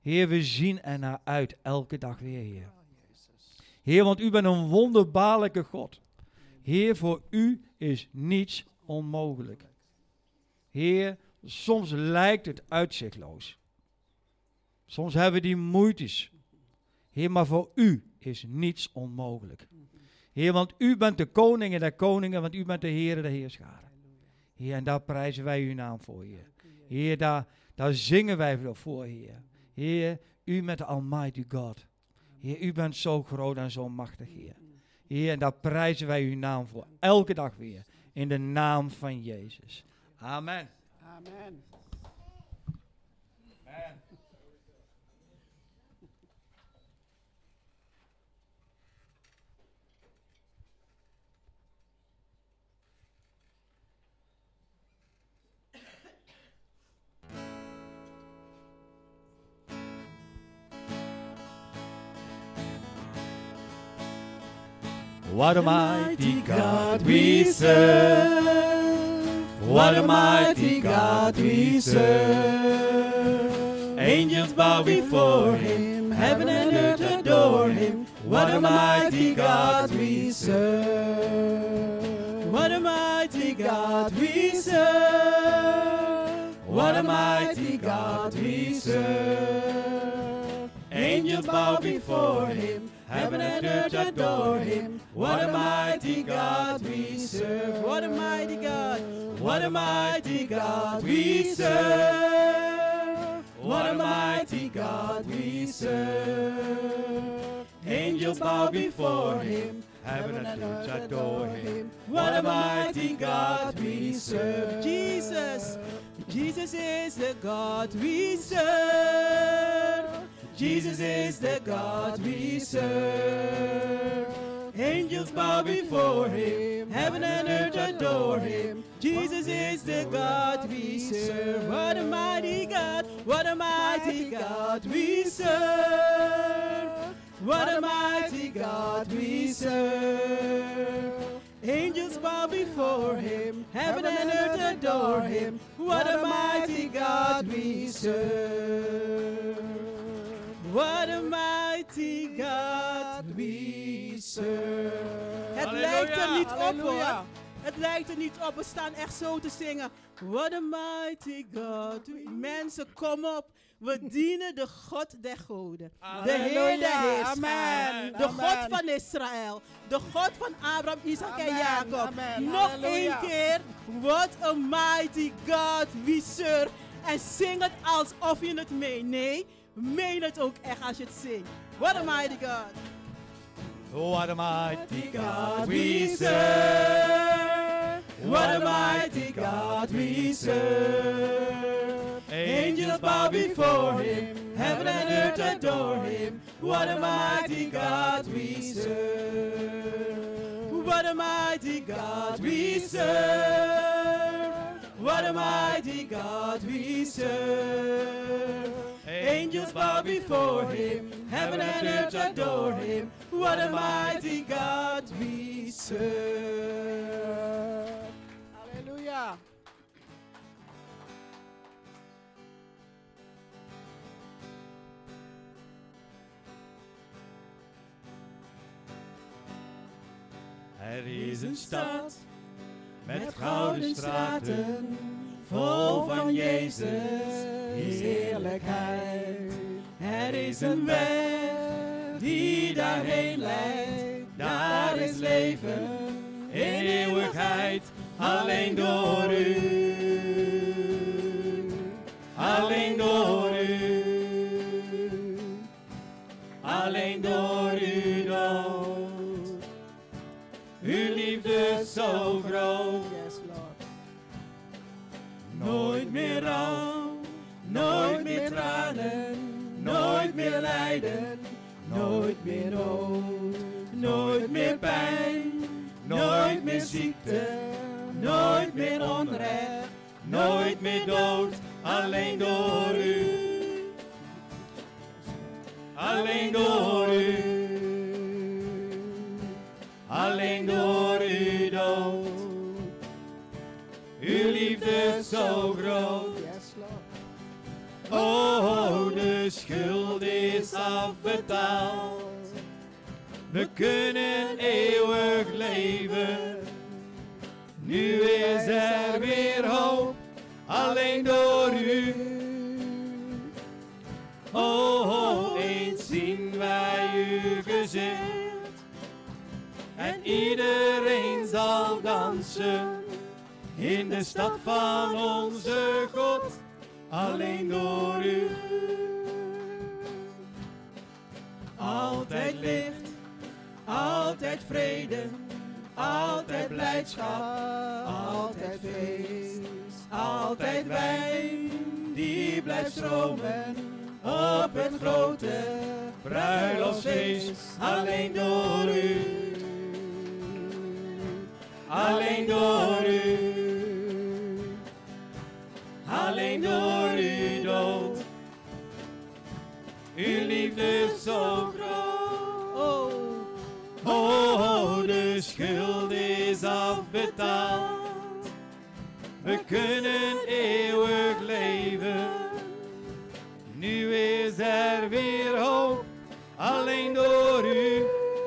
Heer, we zien er naar uit elke dag weer, Heer. Heer, want u bent een wonderbaarlijke God. Heer, voor u is niets onmogelijk. Heer, soms lijkt het uitzichtloos. Soms hebben we die moeites. Heer, maar voor u is niets onmogelijk. Heer, want u bent de koning der koningen, want u bent de Heer der heerscharen. Heer, en daar prijzen wij uw naam voor, Heer. Heer, daar zingen wij voor, Heer. Heer, u met de Almighty God. Heer, u bent zo groot en zo machtig, Heer. Heer, en daar prijzen wij uw naam voor. Elke dag weer. In de naam van Jezus. Amen. Amen. Amen. What a mighty God we serve. What a mighty God we serve. Angels bow before him, heaven and earth adore him. What a mighty God we serve. What a mighty God we serve. What a mighty God we serve. Angels bow before him, heaven and earth adore him. What a mighty God we serve. What a mighty God. What a mighty God we serve. What a mighty God we serve. Angels bow before him, heaven and earth adore him. What a mighty God we serve. Jesus, Jesus is the God we serve. Jesus is the God we serve. Angels bow before him, heaven and earth adore him. Jesus is the God we serve. What a mighty God, what a mighty God we serve. What a mighty God we serve. Angels bow before him, heaven and earth adore him. What a mighty God we serve. What a mighty God we serve. Het lijkt er niet op, hoor. Het lijkt er niet op. We staan echt zo te zingen. What a mighty God. Mensen, kom op. We dienen de God der goden. De Heer der heerscharen. De God van Israël. De God van Abraham, Isaac en Jacob. Nog één keer. What a mighty God we serve. En zing het alsof je het meent. Nee. Meen het ook echt als je het zingt. What a mighty God. What a mighty God we serve. What a mighty God we serve. Angels bow before him. Heaven and earth adore him. What a mighty God we serve. What a mighty God we serve. What a mighty God we serve. Angels bow before him, heaven and earth adore him. What a mighty God we serve. Halleluja. Er is een stad met gouden straten, vol van Jezus heerlijkheid. Er is een weg die daarheen leidt, daar is leven in eeuwigheid, alleen door u. Alleen door u. Alleen door u dood. Uw liefde is zo groot. Nooit meer rouw, nooit meer tranen, nooit meer lijden, nooit meer nood, nooit meer pijn, nooit meer ziekte, nooit meer onrecht, nooit meer dood, alleen door u. Alleen door u. Alleen door u dood. Uw liefde is zo groot. Oh, de schuld afbetaald. We kunnen eeuwig leven. Nu is er weer hoop, alleen door u. Oh, eens zien wij uw gezicht. En iedereen zal dansen in de stad van onze God, alleen door u. Altijd licht, altijd vrede, altijd blijdschap, altijd feest, altijd wijn die blijft stromen op het grote bruiloftsfeest, alleen door u. Alleen door u, alleen door uw dood. Uw liefde is zo groot. Oh, de schuld is afbetaald. We kunnen eeuwig leven. Nu is er weer hoop, alleen door u.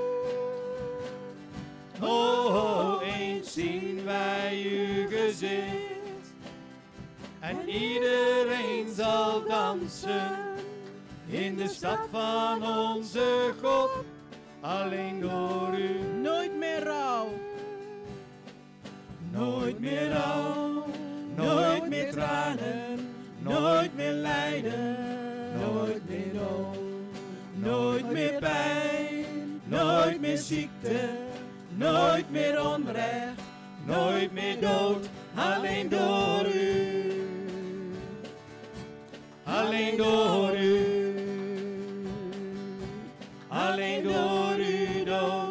Oh, eens zien wij uw gezicht. En iedereen zal dansen in de stad van onze God, alleen door u. Nooit meer rouw. Nooit meer rouw, nooit meer tranen, nooit meer lijden, nooit meer dood. Nooit meer pijn, nooit meer ziekte, nooit meer onrecht, nooit meer dood, alleen door u. Alleen door u. Alleen door uw dood.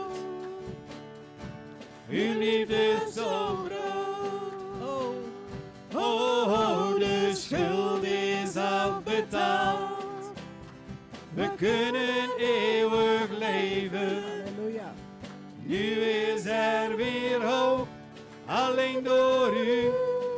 Uw liefde is zo groot. Oh, de schuld is afbetaald. We kunnen eeuwig leven. Halleluja. Nu is er weer hoop, alleen door u.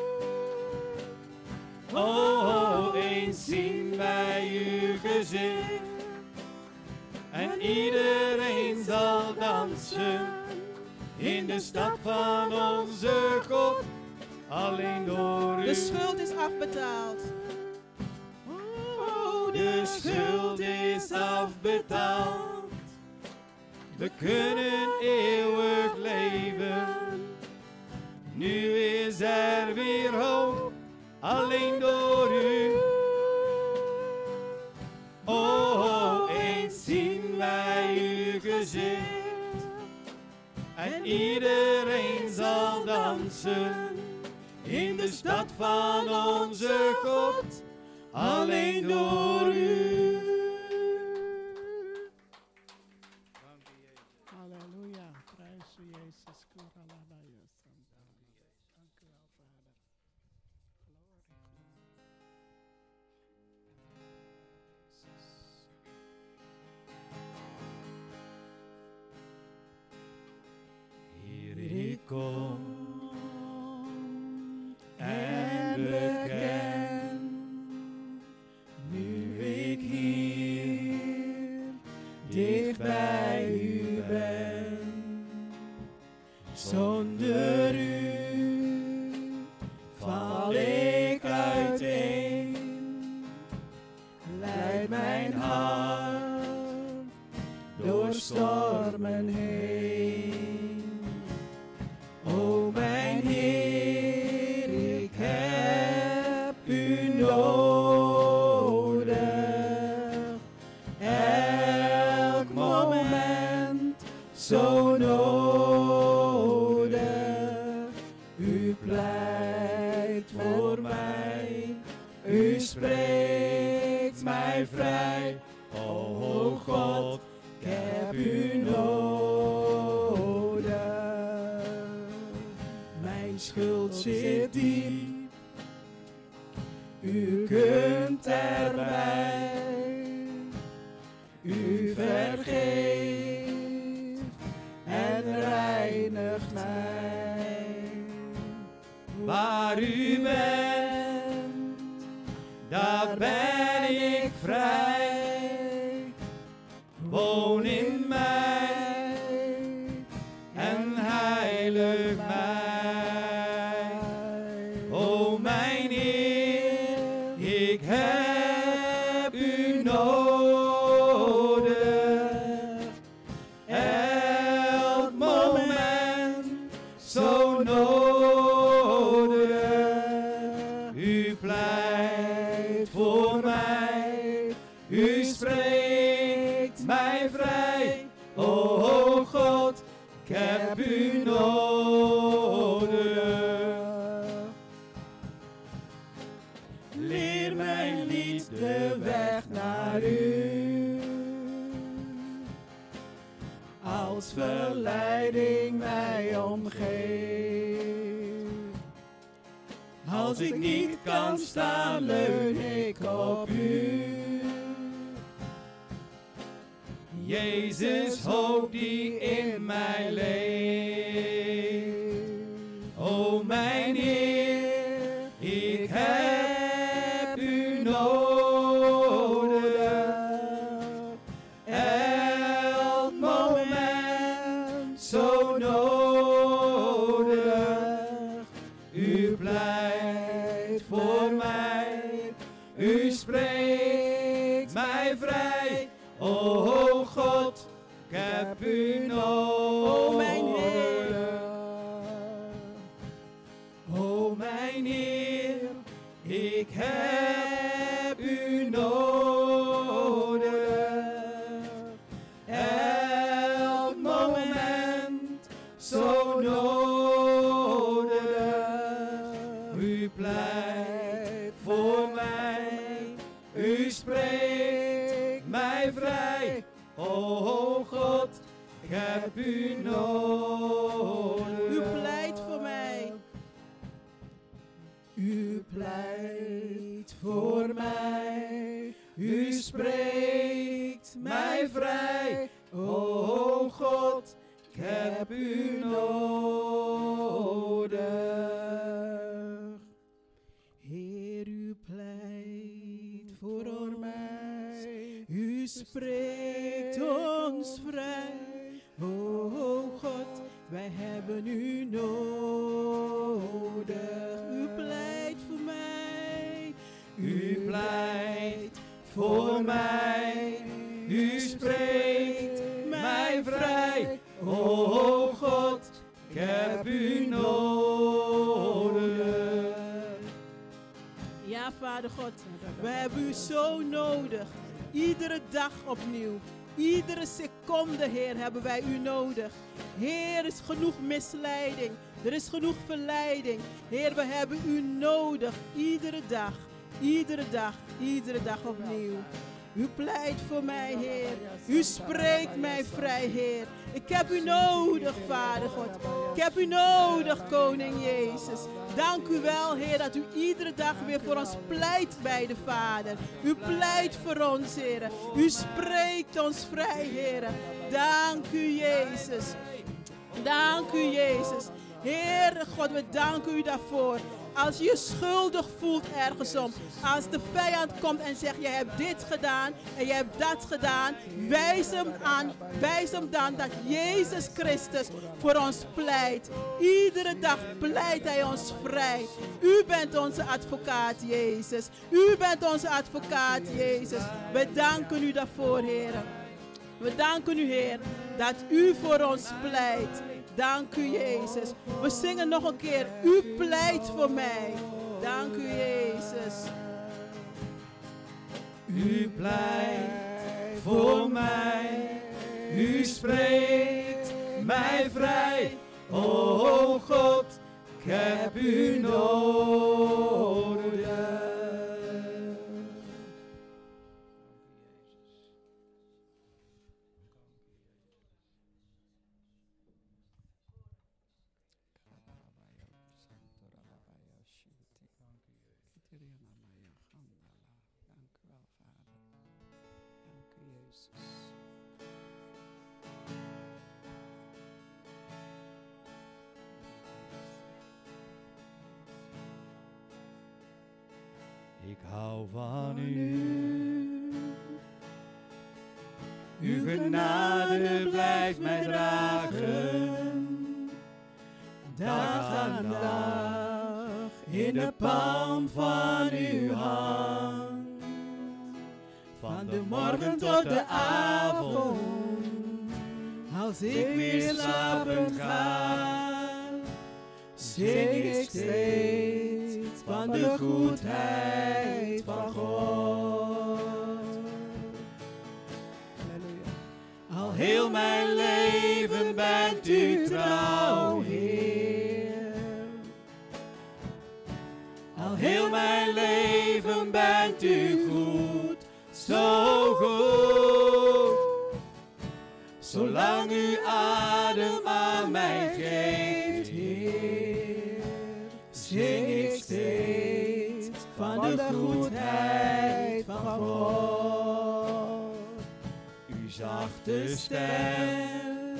Oh, eens zien wij uw gezicht. En iedereen zal dansen in de stad van onze God, alleen door u. De schuld is afbetaald. Oh, de schuld is afbetaald. We kunnen eeuwig leven. Nu is er weer hoop, alleen door u. Oh, eens zien wij uw gezicht. En iedereen zal dansen in de stad van onze God, alleen door u. Halleluja. Prijs u Jezus. Kuralabaya. Dank u wel, Vader. Hier ik kom en beken, nu ik hier dicht bij u ben. Zonder u val ik uiteen, leidt mijn hart door stormen heen. O mijn Heer, ik heb u nodig. Elk moment zo nodig. U pleit voor mij, u spreekt mij vrij. O God, ik heb u nodig. Mijn schuld zit diep, u kunt erbij. U vergeeft en reinigt mij. Waar u bent, daar ben ik vrij. u nodig. Elk moment zo nodig. U pleit voor mij. U spreekt mij vrij. O God, ik heb u nodig. Leer mij niet de weg naar u. Als verleiding mij omgeeft. Als ik niet kan staan, leun ik op u. Jezus, hoop die in mij leeft. O mijn Heer, ik heb u nodig. Elk moment zo nodig. U pleit voor mij. U spreekt mij vrij. O God, ik heb u nodig. O mijn Heer. O mijn Heer, ik heb u nodig. Elk moment zo nodig. U pleit voor mij. U spreekt mij vrij. O God, ik heb u nodig. U pleit voor mij. U pleit voor mij. U spreekt mij vrij. O God, ik heb u nodig. Heer, u pleit voor mij. U spreekt ons vrij. O God, wij hebben u nodig. U pleit voor mij. U pleit voor mij. U spreekt mij vrij. O God, ik heb u nodig. Ja, Vader God, we hebben u zo nodig. Iedere dag opnieuw. Iedere seconde, Heer, hebben wij u nodig. Heer, er is genoeg misleiding. Er is genoeg verleiding. Heer, we hebben u nodig. Iedere dag. Iedere dag. Iedere dag opnieuw. U pleit voor mij, Heer. U spreekt mij vrij, Heer. Ik heb u nodig, Vader God. Ik heb u nodig, Koning Jezus. Dank u wel, Heer, dat u iedere dag weer voor ons pleit bij de Vader. U pleit voor ons, Heer. U spreekt ons vrij, Heer. Dank u, Jezus. Dank u, Jezus. Heer God, we danken u daarvoor. Als je je schuldig voelt ergens om. Als de vijand komt en zegt, je hebt dit gedaan en je hebt dat gedaan. Wijs hem aan. Wijs hem dan dat Jezus Christus voor ons pleit. Iedere dag pleit hij ons vrij. U bent onze advocaat, Jezus. U bent onze advocaat, Jezus. We danken u daarvoor, Heer. We danken u, Heer, dat u voor ons pleit. Dank u, Jezus. We zingen nog een keer. U pleit voor mij. Dank u, Jezus. U pleit voor mij. U spreekt mij vrij. O God, ik heb u nodig. Dank u wel, Vader. Dank u, Jezus. Ik hou van u. Uw genade blijft mij dragen. Dag aan dag in de palm van uw hand. van de morgen tot de avond. Als ik weer slapen ga, zing ik steeds van de goedheid van God. Halleluja. Al heel mijn leven bent u trouw, Heer. Al heel mijn leven bent u goed, zo goed. Zolang u adem aan mij geeft, Heer, Zing ik steeds van de goedheid van God. uw zachte stem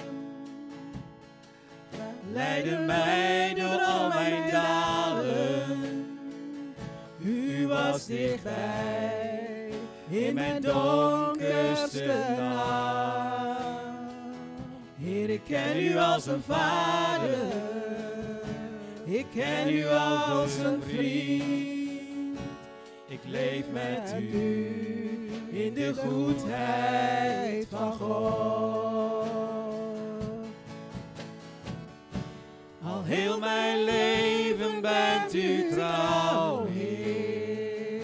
leidde mij door al mijn dalen. U was dichtbij in mijn donkerste nacht. Heer, ik ken u als een vader, ik ken u als een vriend. Ik leef met u in de goedheid van God. Al heel mijn leven bent u trouw, Heer.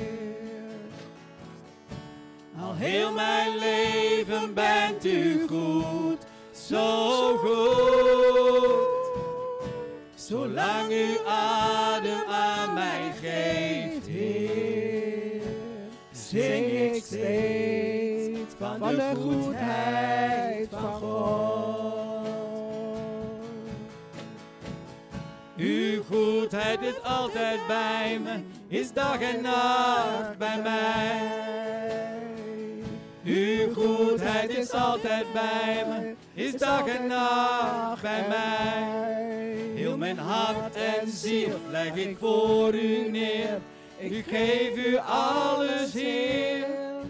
Al heel mijn leven bent u goed, zo goed. Zolang u adem aan mij geeft, Heer, Zing ik steeds van de goedheid van God. uw goedheid is altijd bij me, is dag en nacht bij mij. Uw goedheid is altijd bij me, is dag en nacht bij mij. Heel mijn hart en ziel leg ik voor u neer. Ik geef u alles, Heer.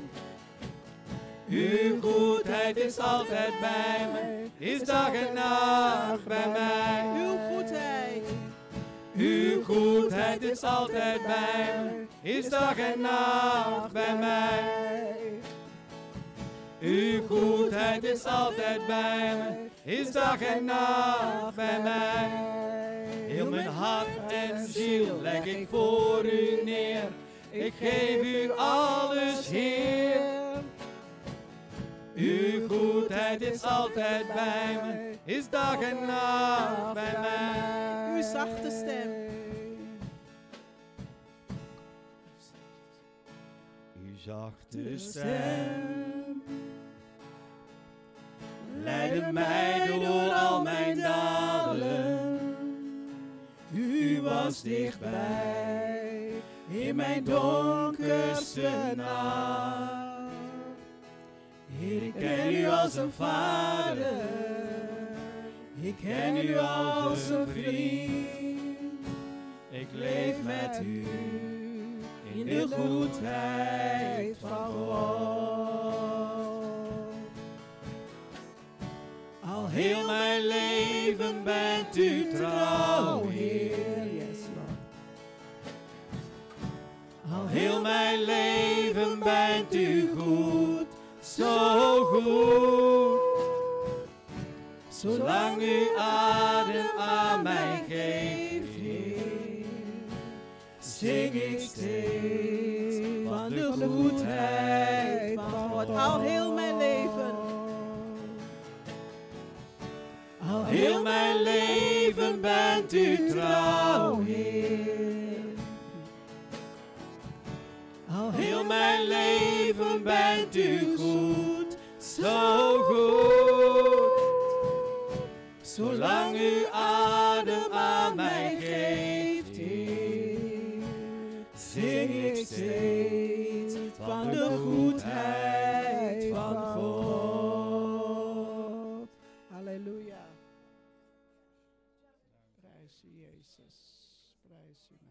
Uw goedheid is altijd bij me, is dag en nacht bij mij. Uw goedheid, Uw goedheid is altijd bij me, is dag en nacht bij mij. Uw goedheid is altijd bij me, is dag en nacht bij mij. Heel mijn hart en ziel leg ik voor u neer. Ik geef u alles, Heer. Uw goedheid is altijd bij me, is dag en nacht bij mij. uw zachte stem. Uw zachte stem leidde mij door al mijn dalen. U was dichtbij in mijn donkerste nacht. Heer, ik ken u als een vader, ik ken u als een vriend. Ik Leef met u in de goedheid van God. Al heel mijn leven bent u trouw, Heer. Yes, Lord. Al heel mijn leven bent u goed, zo goed. Zolang u adem aan mij geeft, Heer, Zing ik steeds van de goedheid van God. Al heel mijn leven. Al heel mijn leven bent u trouw, Heer. Al heel mijn leven bent u goed, zo goed. Zolang u adem aan mij geeft, Heer, Zing ik steeds van de goedheid van God. Halleluja. Prijs u, Jezus. Prijs uw naam.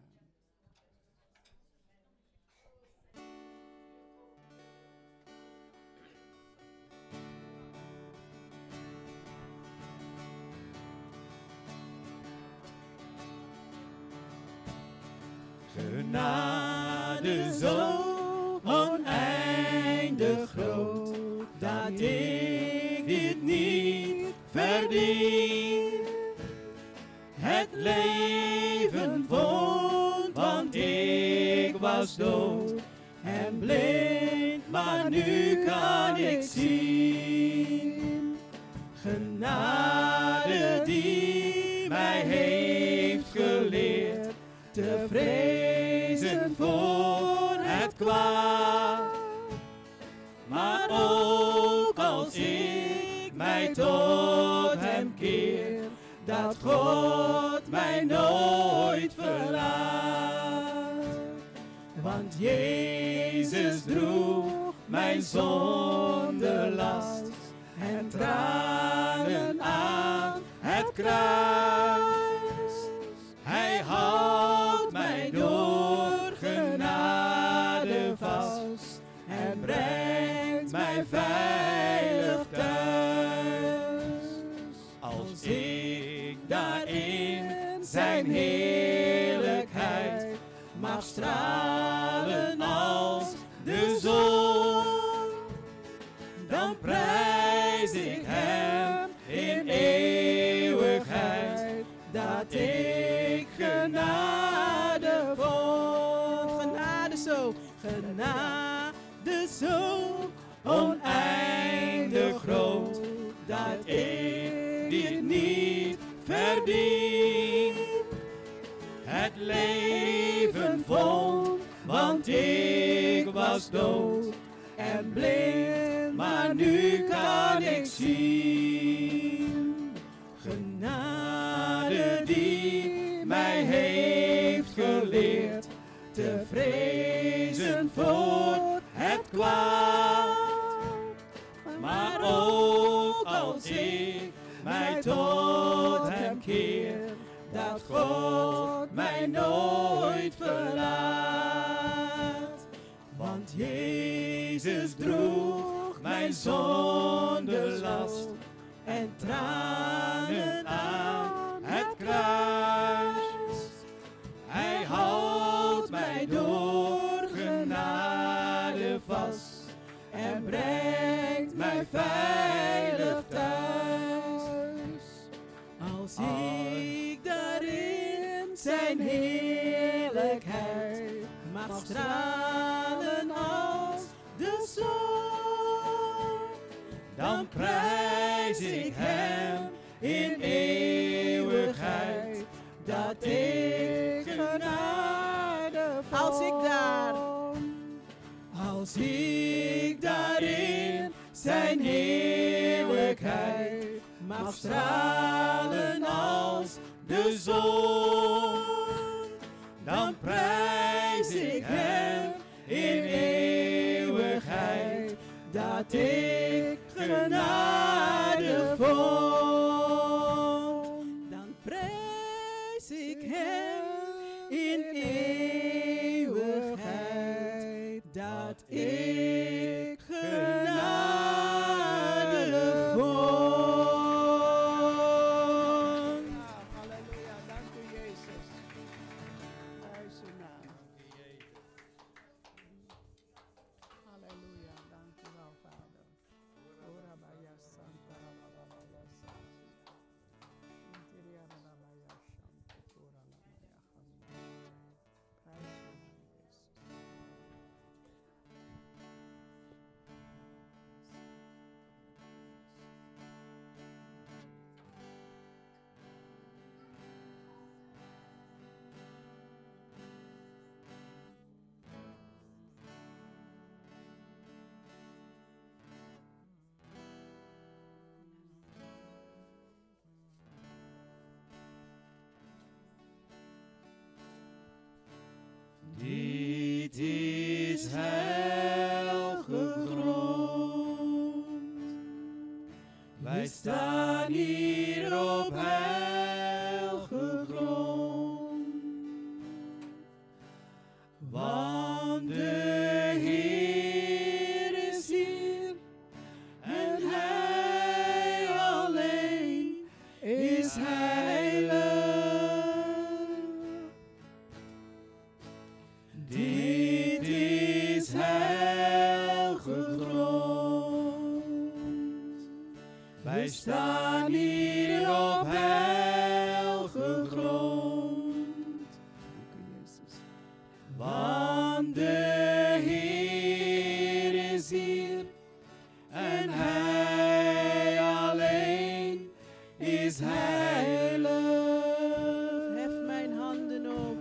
genade zo oneindig dat ik dit niet verdien. Het leven vond, want ik was dood en blind, maar nu kan ik zien. Genade die mij heeft geleerd te vrezen voor het kwaad. Maar ook als ik mij tot hem keer, dat God mij nooit verlaat. Want Jezus droeg mijn zondelast en tranen aan het kruis. Hij houdt mij door genade vast en brengt mij veilig thuis. Als ik daarin zijn heerlijkheid mag stralen als de zon, dan prijs ik hem in eeuwigheid dat ik genade vond. Genade zo oneindig groot, dat ik dit niet verdien. Het leven vond, want ik was dood en blind, maar nu kan ik zien. Genade die mij heeft geleerd te vrezen voor het kwaad. Maar ook als ik mij tot hem keer, dat God mij nooit verlaat. Want Jezus droeg mijn zondelast en tranen aan het kruis. Hij houdt mij door genade vast en brengt mij veilig thuis. Als ik daarin zijn heerlijkheid mag stralen als de zon, dan prijs ik hem in eeuwigheid dat ik genade vond. Als ik daarin zijn heerlijkheid mag stralen als de zon, dan prijs ik hem in eeuwigheid dat ik genade vond. Dan prijs ik hem in eeuwigheid dat ik genade vond. Halleluja, dank u Jezus. Prijs uw naam. Halleluja, dank u wel Vader. Orabaya Santa Rababaya Santa. Interia Rababaya Santa. Orabaya Santa. Prijs uw naam Jezus. Dit is heilige grond. Wij staan hier op heilige grond. Want de Heer is hier en Hij alleen is heilig. Dit is heilige grond. Wij staan hier op heilige grond. Want de Heer is hier en Hij alleen is heilig. Hef mijn handen op.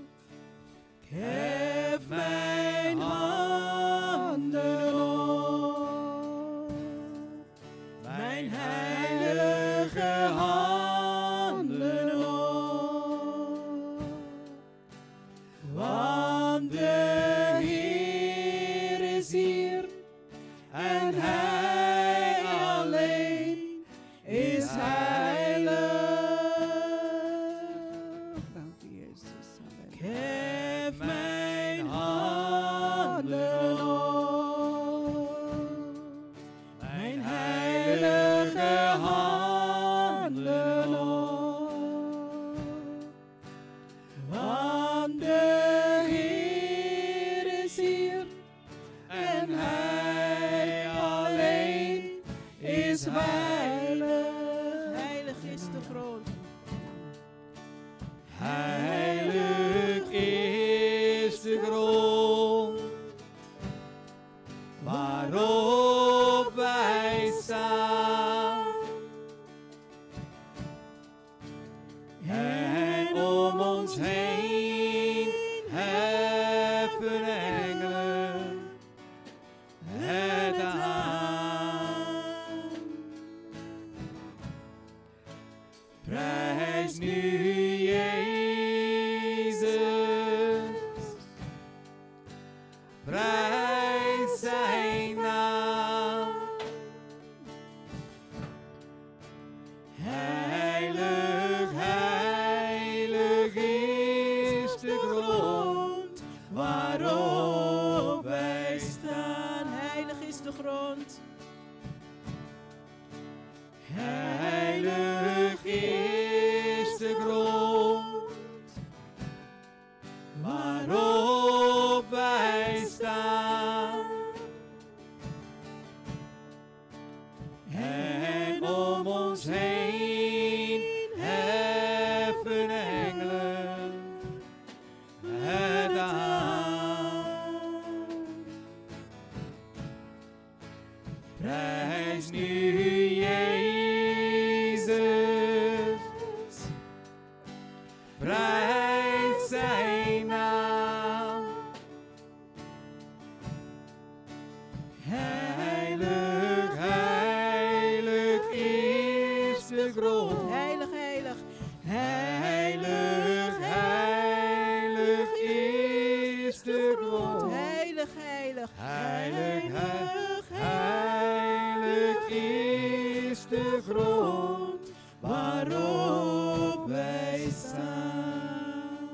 Hef mijn handen op. Mijn heilige handen op. Want de Heer is hier en Hij alleen is heilig. Dank u, Jezus. Ik hef mijn handen op. Mijn heilige handen op. Want de Heer is hier en Hij alleen is heilig. Heilig is de grond. Heilig is de grond waarop wij staan. En om ons heen heffen engelen het aan. Prijs nu Jezus, prijs zijn naam. Heilig, heilig is de grond waarop wij staan. Heilig is de grond. Heilig is de grond waarop wij staan. En om ons heen heffen engelen het aan. Prijs nu Jezus, prijs zijn naam. Heilig, heilig is de grond. Heilig, heilig. Heilig, heilig is de grond. Heilig, heilig. Heilig, heilig is de grond waarop wij staan.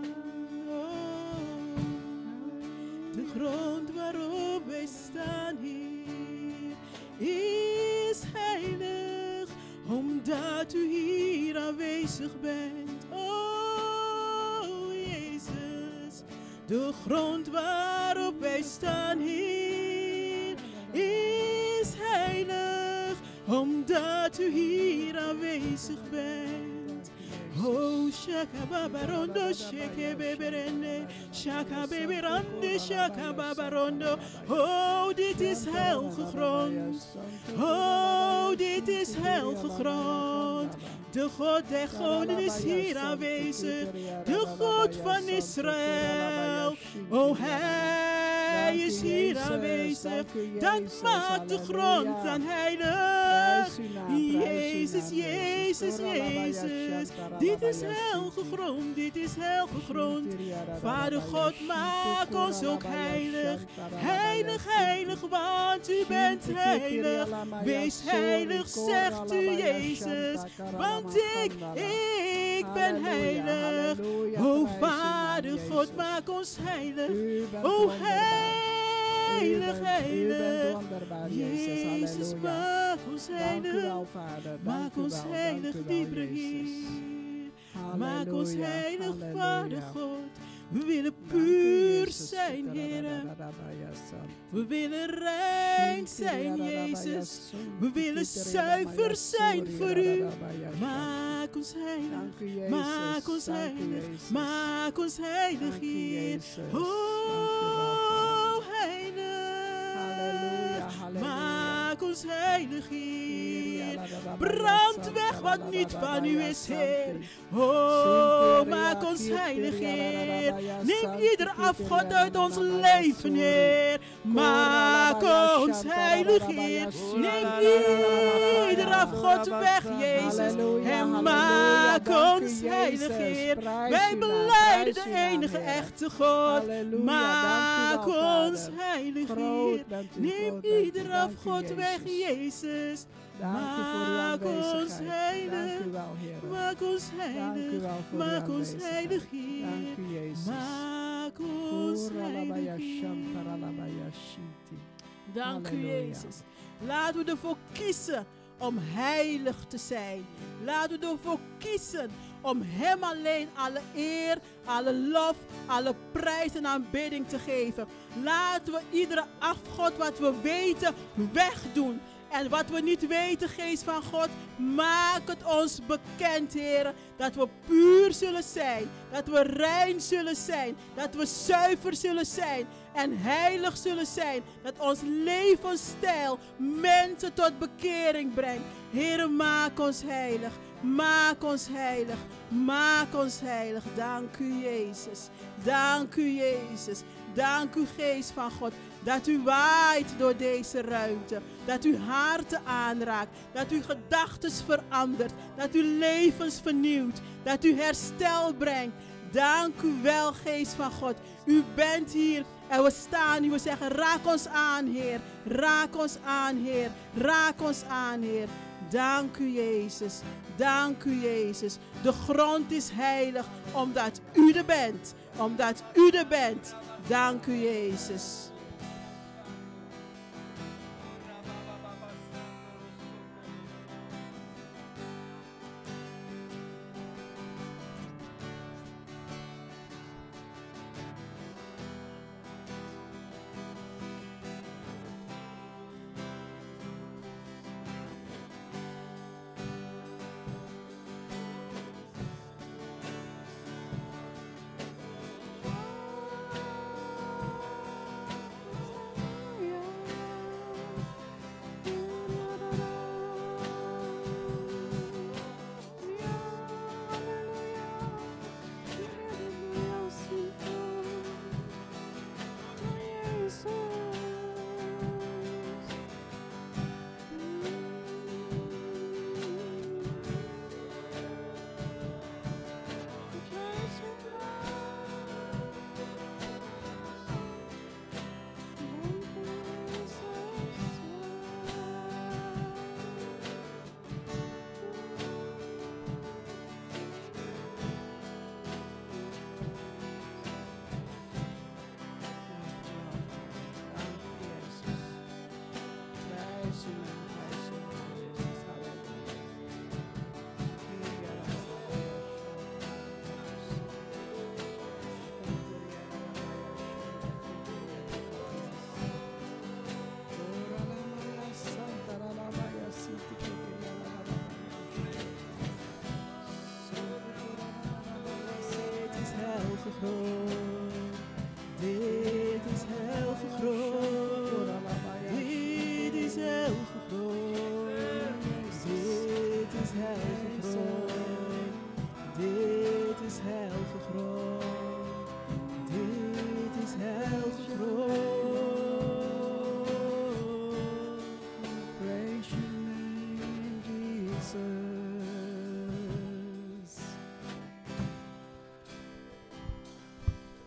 De grond waarop wij staan, Heer, is heilig, omdat u hier aanwezig bent. Oh, Jezus, de grond waarop wij staan, Heer, is heilig, omdat u hier aanwezig bent. Oh, shaka babarondo, shake beberende, shaka beberande, shaka babarondo. Oh, dit is heilige grond. Oh, dit is heilige grond. De God der goden is hier aanwezig. De God van Israël. Oh, Hij is hier aanwezig. Dat maakt de grond dan heilig. Jezus, Jezus, Jezus. Dit is heilige grond, dit is heilige grond. Vader God, maak ons ook heilig. Heilig, heilig, want u bent heilig. Wees heilig, zegt u Jezus. Want ik ben heilig. O Vader God, maak ons heilig. O heilig, heilig. Jezus, maak ons heilig. Maak ons heilig, lieve Heer. Maak ons heilig, Vader God. We willen puur zijn, Heer. We willen rein zijn, Jezus. We willen zuiver zijn voor u. Maak ons heilig. Maak ons heilig. Maak ons heilig, Heer. Oh, heilig. Maak ons heilig, Heer. Brand weg wat niet van u is, Heer. Oh, maak ons heilig, Heer. Neem ieder afgod uit ons leven, Heer. Maak ons heilig, Heer. Neem ieder afgod weg, Jezus. En maak ons heilig, Heer. Wij belijden de enige echte God. Maak ons heilig, Heer. Neem ieder afgod weg, Jezus. Maak ons heilig. Maak ons heilig. Maak ons heilig, Heer. Maak ons heilig. Dank u, Jezus. Laten we ervoor kiezen om heilig te zijn. Laten we ervoor kiezen om Hem alleen alle eer, alle lof, alle prijs en aanbidding te geven. Laten we iedere afgod wat we weten wegdoen. En wat we niet weten, Geest van God, maak het ons bekend, Heer. Dat we puur zullen zijn. Dat we rein zullen zijn. Dat we zuiver zullen zijn. En heilig zullen zijn. Dat ons levensstijl mensen tot bekering brengt. Heer, maak ons heilig. Maak ons heilig. Maak ons heilig. Dank u, Jezus. Dank u, Jezus. Dank u, Geest van God. Dat u waait door deze ruimte. Dat u harten aanraakt. Dat u gedachten verandert. Dat u levens vernieuwt. Dat u herstel brengt. Dank u wel, Geest van God. U bent hier en we staan hier. We zeggen, raak ons aan, Heer. Raak ons aan, Heer. Raak ons aan, Heer. Dank u, Jezus. Dank u, Jezus. De grond is heilig omdat u er bent. Omdat u er bent. Dank u, Jezus. Dit is heel groot. Dit is heel groot. Dit is heel groot. Dit is heel groot. Dit is heel groot. Praise your name, Jesus.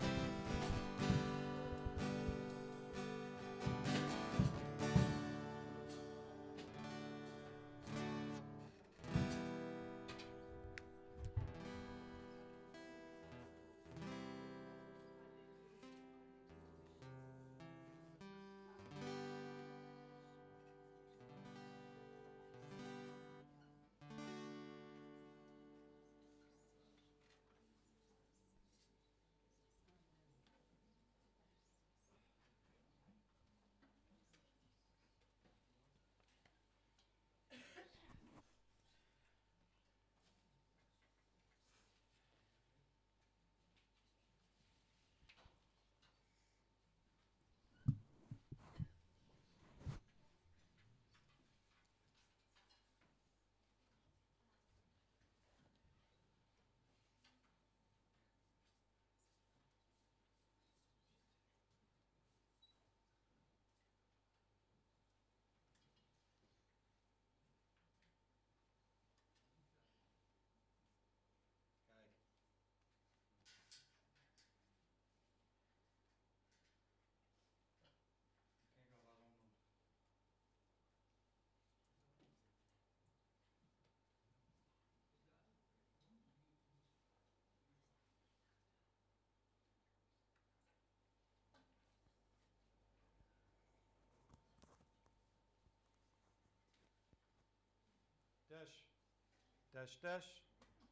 Test, test.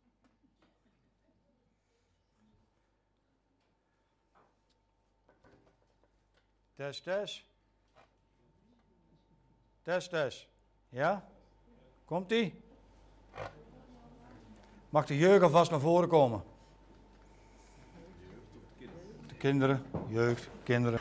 Test, test. Test, test. Ja? Komt-ie? Mag de jeugd alvast naar voren komen? De kinderen, jeugd, kinderen.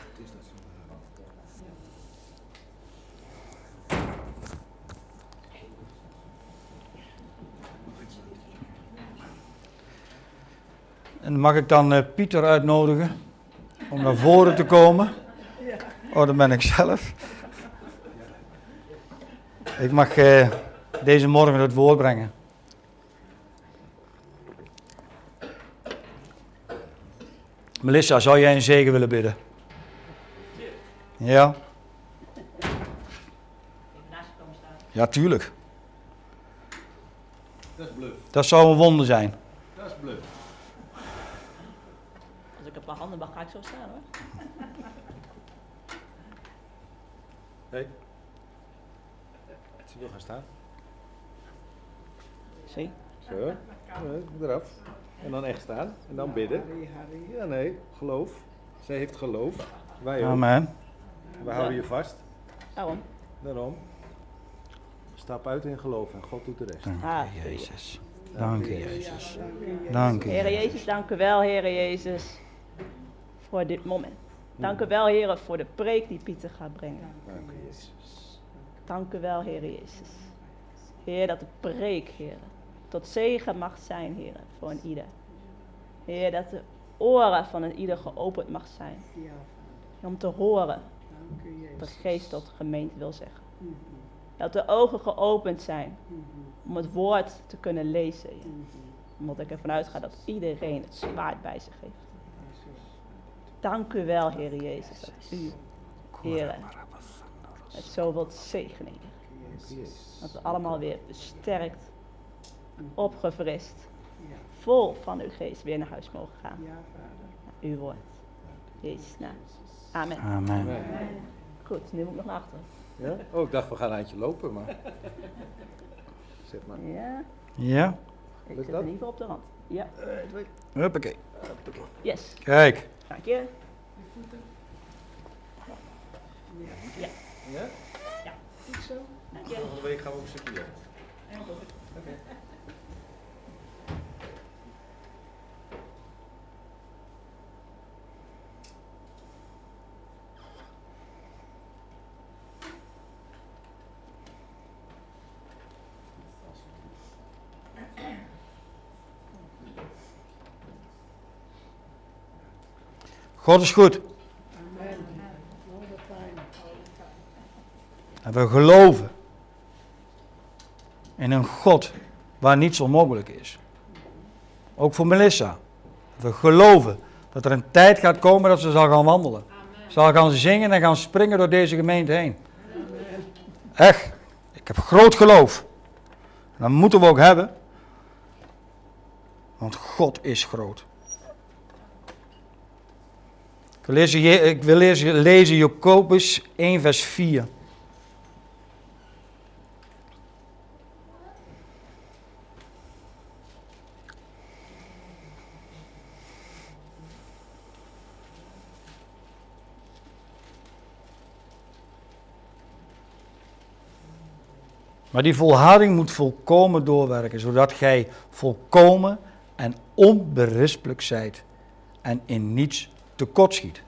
En mag ik dan Pieter uitnodigen om naar voren te komen? Oh, dan ben ik zelf. Ik mag deze morgen het woord brengen. Melissa, zou jij een zegen willen bidden? Ja? Ja, tuurlijk. Dat is bluff. Dat zou een wonder zijn. Dat is bluff. Als ik een paar handen mag, ga ik zo staan hoor. Hey. Ze wil gaan staan. Zie? Zo. Eraf. En dan echt staan. En dan bidden. Ja, nee. Geloof. Zij heeft geloof. Wij ook. Amen. We houden je vast. Daarom. Daarom. Stap uit in geloof en God doet de rest. Dank je, Jezus. Dank je, Jezus. Dank je, Heere Jezus, dank u wel, Heere Jezus, voor dit moment. Dank u wel, Heere, voor de preek die Pieter gaat brengen. Dank u, Jezus. Dank u wel, Heere Jezus. Heer, dat de preek, Heer, tot zegen mag zijn, Heer, voor een ieder. Heer, dat de oren van een ieder geopend mag zijn. Om te horen wat de geest tot de gemeente wil zeggen. Dat de ogen geopend zijn om het woord te kunnen lezen. Heer. Omdat ik ervan uitga dat iedereen het zwaard bij zich heeft. Dank u wel, Heer Jezus, dat u, Heer, het zo wilt zegenen, Heer. Dat we allemaal weer besterkt, opgefrist, vol van uw geest weer naar huis mogen gaan. Uw woord. Jezus naam. Amen. Amen. Goed, nu moet ik nog naar achteren. Ja? Oh, ik dacht we gaan een eindje lopen, maar... Zeg maar. Ja, Ja? ik Lukt zit dat? in ieder geval op de rand. Ja, Huppakee. yes. Kijk. Dank je. Ja, Ja? goed zo. Dank je. Volgende week gaan we ook een stukje lopen. God is goed. En we geloven in een God waar niets onmogelijk is. Ook voor Melissa. We geloven dat er een tijd gaat komen dat ze zal gaan wandelen. Zal gaan zingen en gaan springen door deze gemeente heen. Echt. Ik heb groot geloof. En dat moeten we ook hebben. Want God is groot. Ik wil lezen Jacobus 1 vers 4. Maar die volharding moet volkomen doorwerken, zodat gij volkomen en onberispelijk zijt en in niets tekortschiet.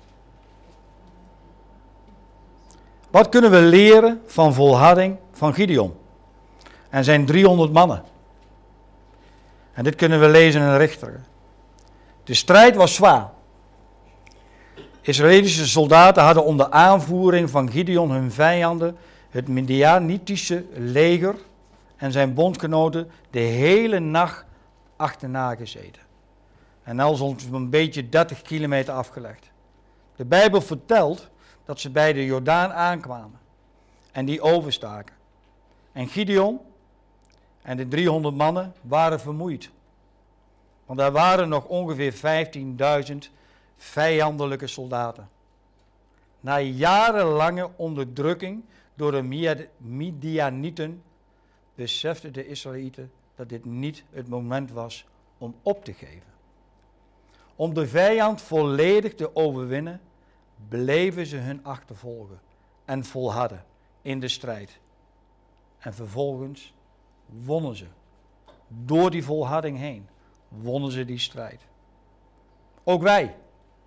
Wat kunnen we leren van volharding van Gideon en zijn 300 mannen? En dit kunnen we lezen in Richteren. De strijd was zwaar. Israëlische soldaten hadden onder aanvoering van Gideon hun vijanden, het Midianitische leger en zijn bondgenoten, de hele nacht achterna gezeten. En al zo'n beetje 30 kilometer afgelegd. De Bijbel vertelt dat ze bij de Jordaan aankwamen en die overstaken. En Gideon en de 300 mannen waren vermoeid. Want er waren nog ongeveer 15.000 vijandelijke soldaten. Na jarenlange onderdrukking door de Midianieten beseften de Israëlieten dat dit niet het moment was om op te geven. Om de vijand volledig te overwinnen, bleven ze hun achtervolgen en volharden in de strijd. En vervolgens wonnen ze. Door die volharding heen wonnen ze die strijd. Ook wij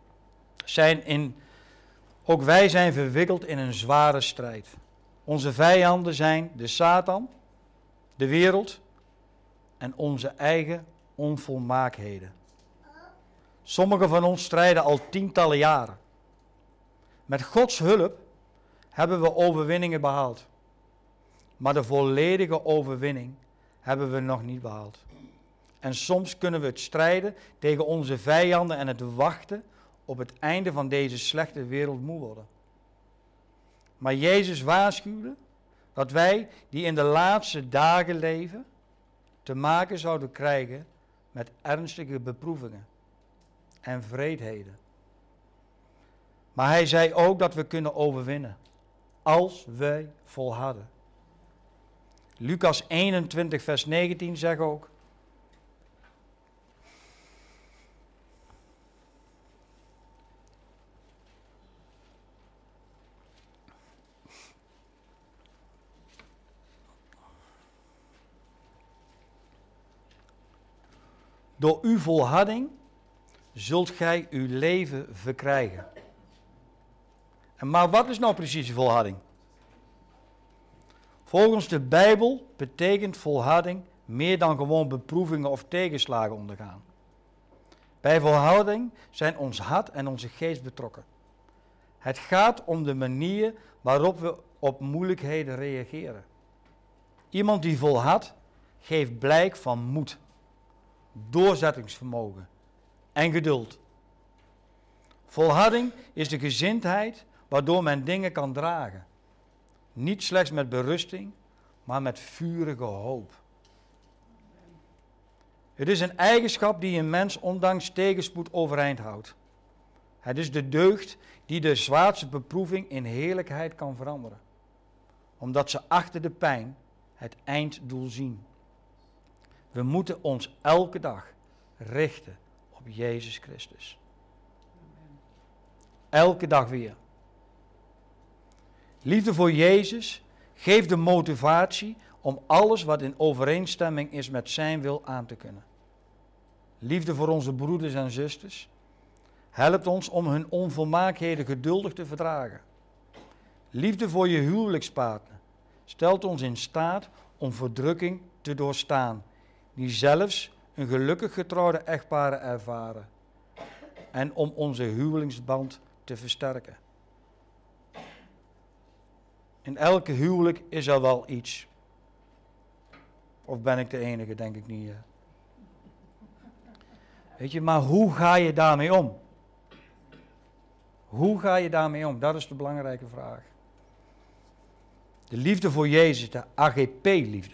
zijn verwikkeld in een zware strijd. Onze vijanden zijn de Satan, de wereld en onze eigen onvolmaaktheden. Sommigen van ons strijden al tientallen jaren. Met Gods hulp hebben we overwinningen behaald. Maar de volledige overwinning hebben we nog niet behaald. En soms kunnen we het strijden tegen onze vijanden en het wachten op het einde van deze slechte wereld moe worden. Maar Jezus waarschuwde dat wij, die in de laatste dagen leven, te maken zouden krijgen met ernstige beproevingen en wreedheden. Maar hij zei ook dat we kunnen overwinnen, als wij volharden. Lucas 21 vers 19 zegt ook: door uw volharding zult gij uw leven verkrijgen. Maar wat is nou precies die volharding? Volgens de Bijbel betekent volharding meer dan gewoon beproevingen of tegenslagen ondergaan. Bij volharding zijn ons hart en onze geest betrokken. Het gaat om de manier waarop we op moeilijkheden reageren. Iemand die volhardt geeft blijk van moed, doorzettingsvermogen en geduld. Volharding is de gezindheid waardoor men dingen kan dragen. Niet slechts met berusting, maar met vurige hoop. Het is een eigenschap die een mens ondanks tegenspoed overeind houdt. Het is de deugd die de zwaarste beproeving in heerlijkheid kan veranderen. Omdat ze achter de pijn het einddoel zien. We moeten ons elke dag richten op Jezus Christus. Elke dag weer. Liefde voor Jezus geeft de motivatie om alles wat in overeenstemming is met zijn wil aan te kunnen. Liefde voor onze broeders en zusters helpt ons om hun onvolmaaktheden geduldig te verdragen. Liefde voor je huwelijkspartner stelt ons in staat om verdrukking te doorstaan, die zelfs een gelukkig getrouwde echtparen ervaren, en om onze huwelijksband te versterken. In elke huwelijk is er wel iets. Of ben ik de enige, denk ik niet. Weet je, maar hoe ga je daarmee om? Hoe ga je daarmee om? Dat is de belangrijke vraag. De liefde voor Jezus, de AGP-liefde.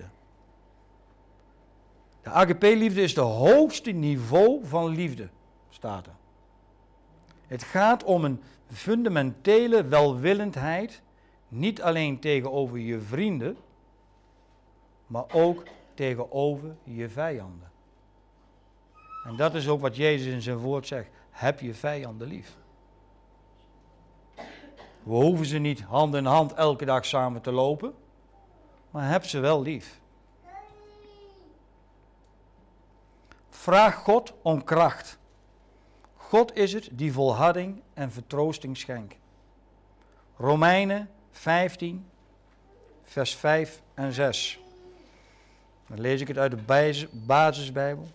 De AGP-liefde is de hoogste niveau van liefde, staat er. Het gaat om een fundamentele welwillendheid, niet alleen tegenover je vrienden, maar ook tegenover je vijanden. En dat is ook wat Jezus in zijn woord zegt. Heb je vijanden lief. We hoeven ze niet hand in hand elke dag samen te lopen, maar heb ze wel lief. Vraag God om kracht. God is het die volharding en vertroosting schenkt. Romeinen 15, vers 5 en 6. Dan lees ik het uit de basisbijbel.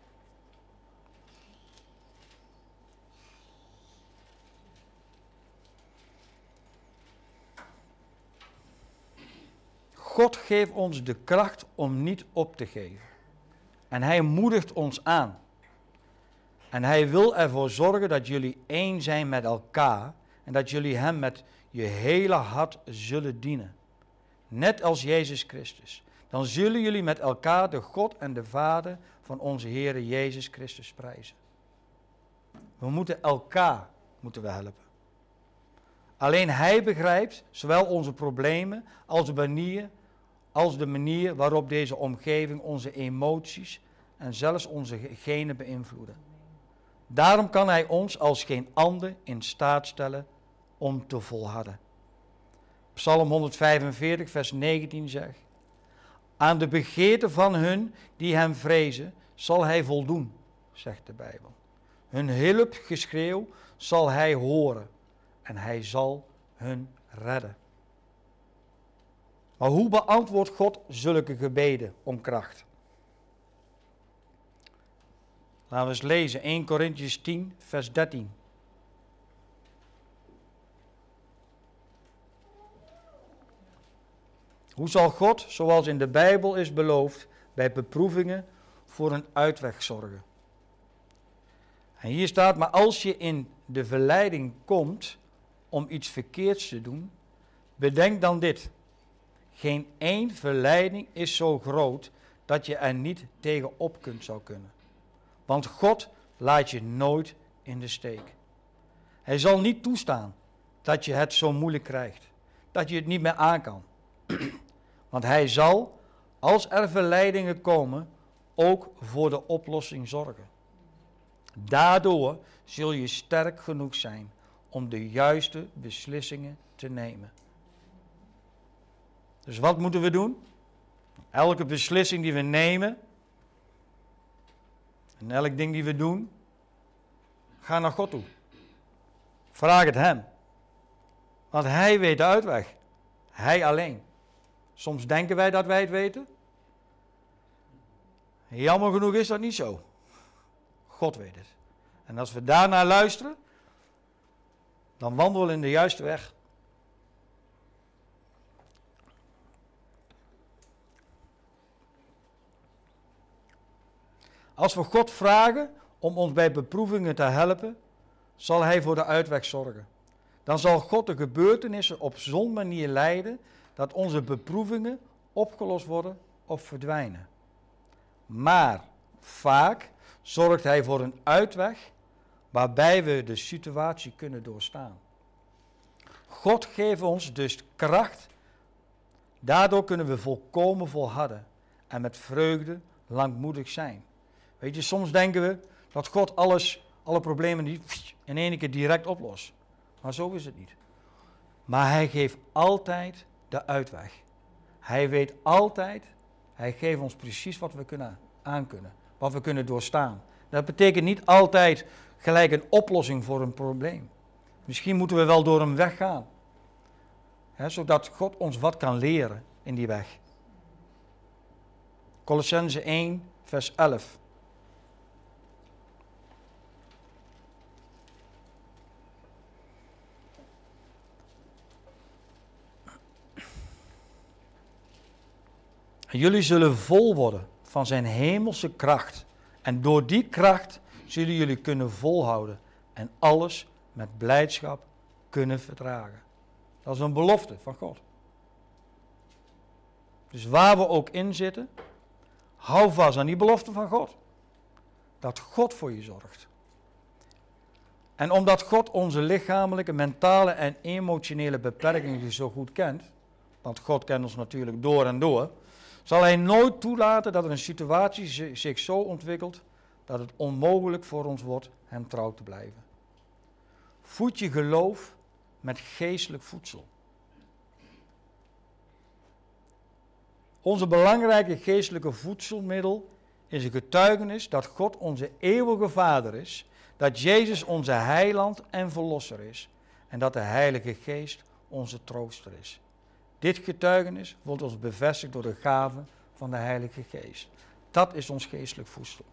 God geeft ons de kracht om niet op te geven. En hij moedigt ons aan. En hij wil ervoor zorgen dat jullie één zijn met elkaar en dat jullie hem met je hele hart zullen dienen. Net als Jezus Christus. Dan zullen jullie met elkaar de God en de Vader van onze Heere Jezus Christus prijzen. We moeten elkaar helpen. Alleen hij begrijpt zowel onze problemen als de manier als de manier waarop deze omgeving onze emoties en zelfs onze genen beïnvloeden. Daarom kan hij ons als geen ander in staat stellen om te volharden. Psalm 145, vers 19 zegt: aan de begeerte van hun die hem vrezen, zal hij voldoen, zegt de Bijbel. Hun hulpgeschreeuw zal hij horen en hij zal hun redden. Maar hoe beantwoordt God zulke gebeden om kracht? Laten we eens lezen, 1 Korintiërs 10, vers 13. Hoe zal God, zoals in de Bijbel is beloofd, bij beproevingen voor een uitweg zorgen? En hier staat, maar als je in de verleiding komt om iets verkeerds te doen, bedenk dan dit. Geen één verleiding is zo groot dat je er niet tegen op zou kunnen. Want God laat je nooit in de steek. Hij zal niet toestaan dat je het zo moeilijk krijgt, dat je het niet meer aan kan. Want hij zal, als er verleidingen komen, ook voor de oplossing zorgen. Daardoor zul je sterk genoeg zijn om de juiste beslissingen te nemen. Dus wat moeten we doen? Elke beslissing die we nemen en elk ding die we doen, ga naar God toe. Vraag het hem. Want hij weet de uitweg. Hij alleen. Soms denken wij dat wij het weten. Jammer genoeg is dat niet zo. God weet het. En als we daarnaar luisteren, dan wandelen we in de juiste weg. Als we God vragen om ons bij beproevingen te helpen, zal hij voor de uitweg zorgen. Dan zal God de gebeurtenissen op zo'n manier leiden dat onze beproevingen opgelost worden of verdwijnen. Maar vaak zorgt hij voor een uitweg waarbij we de situatie kunnen doorstaan. God geeft ons dus kracht. Daardoor kunnen we volkomen volharden en met vreugde langmoedig zijn. Weet je, soms denken we dat God alle problemen niet in één keer direct oplost. Maar zo is het niet. Maar hij geeft altijd de uitweg. Hij weet altijd, hij geeft ons precies wat we kunnen aankunnen. Wat we kunnen doorstaan. Dat betekent niet altijd gelijk een oplossing voor een probleem. Misschien moeten we wel door een weg gaan. Zodat God ons wat kan leren in die weg. Kolossenzen 1, vers 11. En jullie zullen vol worden van zijn hemelse kracht. En door die kracht zullen jullie kunnen volhouden en alles met blijdschap kunnen verdragen. Dat is een belofte van God. Dus waar we ook in zitten, hou vast aan die belofte van God. Dat God voor je zorgt. En omdat God onze lichamelijke, mentale en emotionele beperkingen zo goed kent, want God kent ons natuurlijk door en door, zal hij nooit toelaten dat er een situatie zich zo ontwikkelt dat het onmogelijk voor ons wordt hem trouw te blijven. Voed je geloof met geestelijk voedsel. Onze belangrijke geestelijke voedselmiddel is een getuigenis dat God onze eeuwige Vader is, dat Jezus onze heiland en verlosser is en dat de Heilige Geest onze trooster is. Dit getuigenis wordt ons bevestigd door de gave van de Heilige Geest. Dat is ons geestelijk voedsel.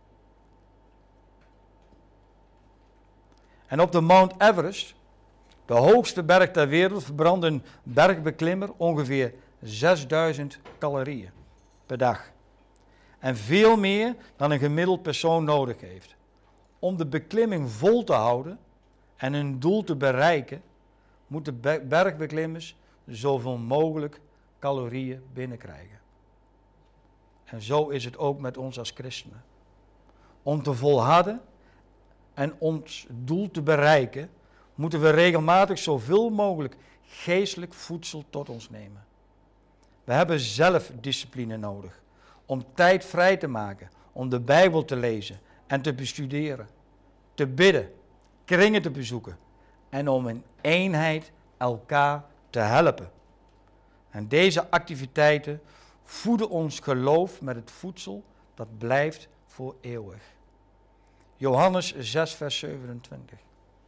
En op de Mount Everest, de hoogste berg ter wereld, verbrandt een bergbeklimmer ongeveer 6000 calorieën per dag. En veel meer dan een gemiddeld persoon nodig heeft. Om de beklimming vol te houden en hun doel te bereiken, moeten bergbeklimmers zoveel mogelijk calorieën binnenkrijgen. En zo is het ook met ons als christenen. Om te volharden en ons doel te bereiken, moeten we regelmatig zoveel mogelijk geestelijk voedsel tot ons nemen. We hebben zelfdiscipline nodig. Om tijd vrij te maken. Om de Bijbel te lezen en te bestuderen. Te bidden. Kringen te bezoeken. En om in eenheid elkaar te helpen. En deze activiteiten voeden ons geloof met het voedsel dat blijft voor eeuwig. Johannes 6 vers 27.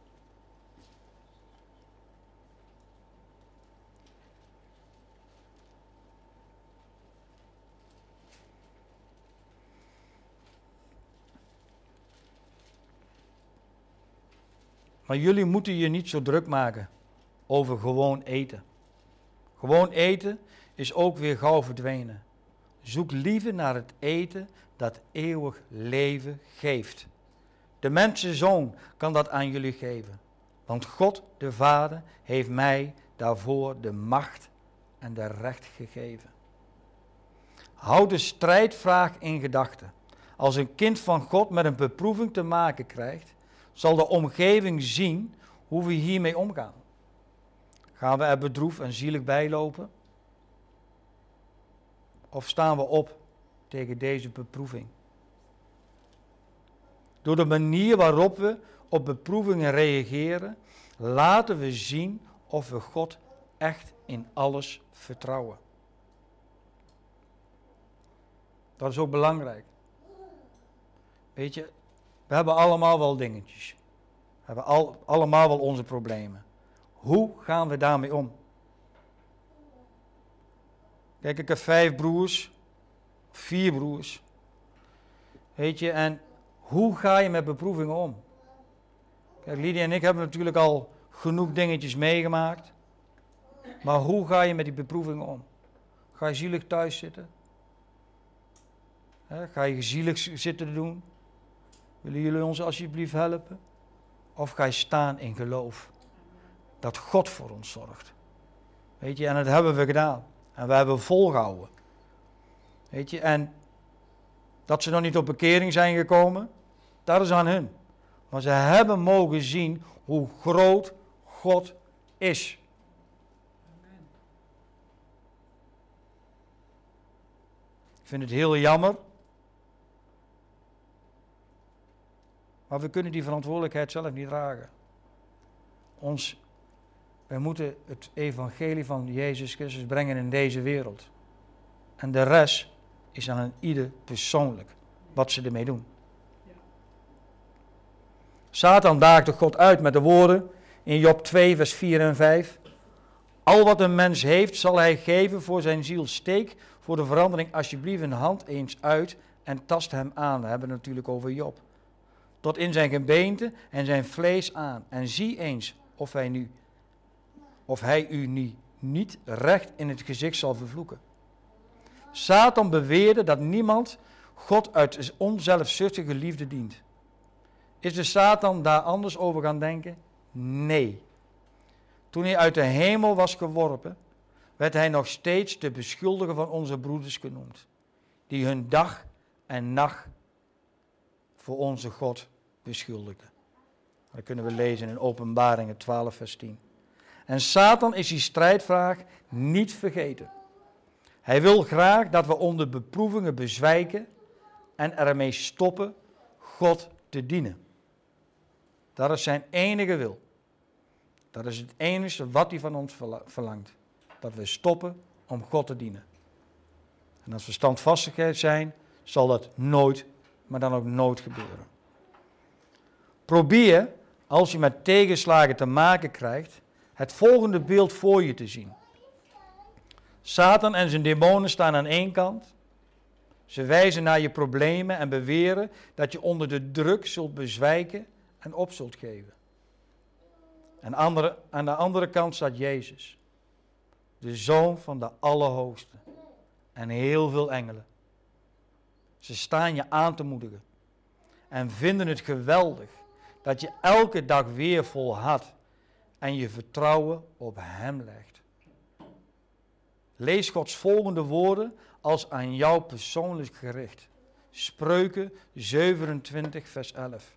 Maar jullie moeten je niet zo druk maken over gewoon eten. Gewoon eten is ook weer gauw verdwenen. Zoek liever naar het eten dat eeuwig leven geeft. De mensenzoon kan dat aan jullie geven. Want God de Vader heeft mij daarvoor de macht en de recht gegeven. Houd de strijdvraag in gedachten. Als een kind van God met een beproeving te maken krijgt, zal de omgeving zien hoe we hiermee omgaan. Gaan we er bedroefd en zielig bij lopen? Of staan we op tegen deze beproeving? Door de manier waarop we op beproevingen reageren, laten we zien of we God echt in alles vertrouwen. Dat is ook belangrijk. Weet je, we hebben allemaal wel dingetjes. We hebben allemaal wel onze problemen. Hoe gaan we daarmee om? Kijk, ik heb 5 broers, 4 broers. Weet je, en hoe ga je met beproevingen om? Kijk, Lydia en ik hebben natuurlijk al genoeg dingetjes meegemaakt. Maar hoe ga je met die beproevingen om? Ga je zielig thuis zitten? Ga je zielig zitten doen? Willen jullie ons alsjeblieft helpen? Of ga je staan in geloof? Dat God voor ons zorgt. Weet je, en dat hebben we gedaan. En we hebben volgehouden. Weet je, en dat ze nog niet op bekering zijn gekomen, dat is aan hun. Maar ze hebben mogen zien hoe groot God is. Ik vind het heel jammer. Maar we kunnen die verantwoordelijkheid zelf niet dragen. Wij moeten het evangelie van Jezus Christus brengen in deze wereld. En de rest is aan ieder persoonlijk wat ze ermee doen. Satan daagde God uit met de woorden in Job 2 vers 4 en 5. Al wat een mens heeft zal hij geven voor zijn ziel. Steek voor de verandering alsjeblieft een hand eens uit en tast hem aan. We hebben het natuurlijk over Job. Tot in zijn gebeente en zijn vlees aan. En zie eens of hij u niet recht in het gezicht zal vervloeken. Satan beweerde dat niemand God uit onzelfzuchtige liefde dient. Is de Satan daar anders over gaan denken? Nee. Toen hij uit de hemel was geworpen, werd hij nog steeds de beschuldiger van onze broeders genoemd, die hun dag en nacht voor onze God beschuldigden. Dat kunnen we lezen in Openbaringen 12 vers 10. En Satan is die strijdvraag niet vergeten. Hij wil graag dat we onder beproevingen bezwijken en ermee stoppen God te dienen. Dat is zijn enige wil. Dat is het enige wat hij van ons verlangt. Dat we stoppen om God te dienen. En als we standvastig zijn, zal dat nooit, maar dan ook nooit gebeuren. Probeer, als je met tegenslagen te maken krijgt, het volgende beeld voor je te zien. Satan en zijn demonen staan aan één kant. Ze wijzen naar je problemen en beweren dat je onder de druk zult bezwijken en op zult geven. En aan de andere kant staat Jezus, de Zoon van de Allerhoogste, en heel veel engelen. Ze staan je aan te moedigen en vinden het geweldig dat je elke dag weer volhardt en je vertrouwen op Hem legt. Lees Gods volgende woorden als aan jou persoonlijk gericht. Spreuken 27 vers 11.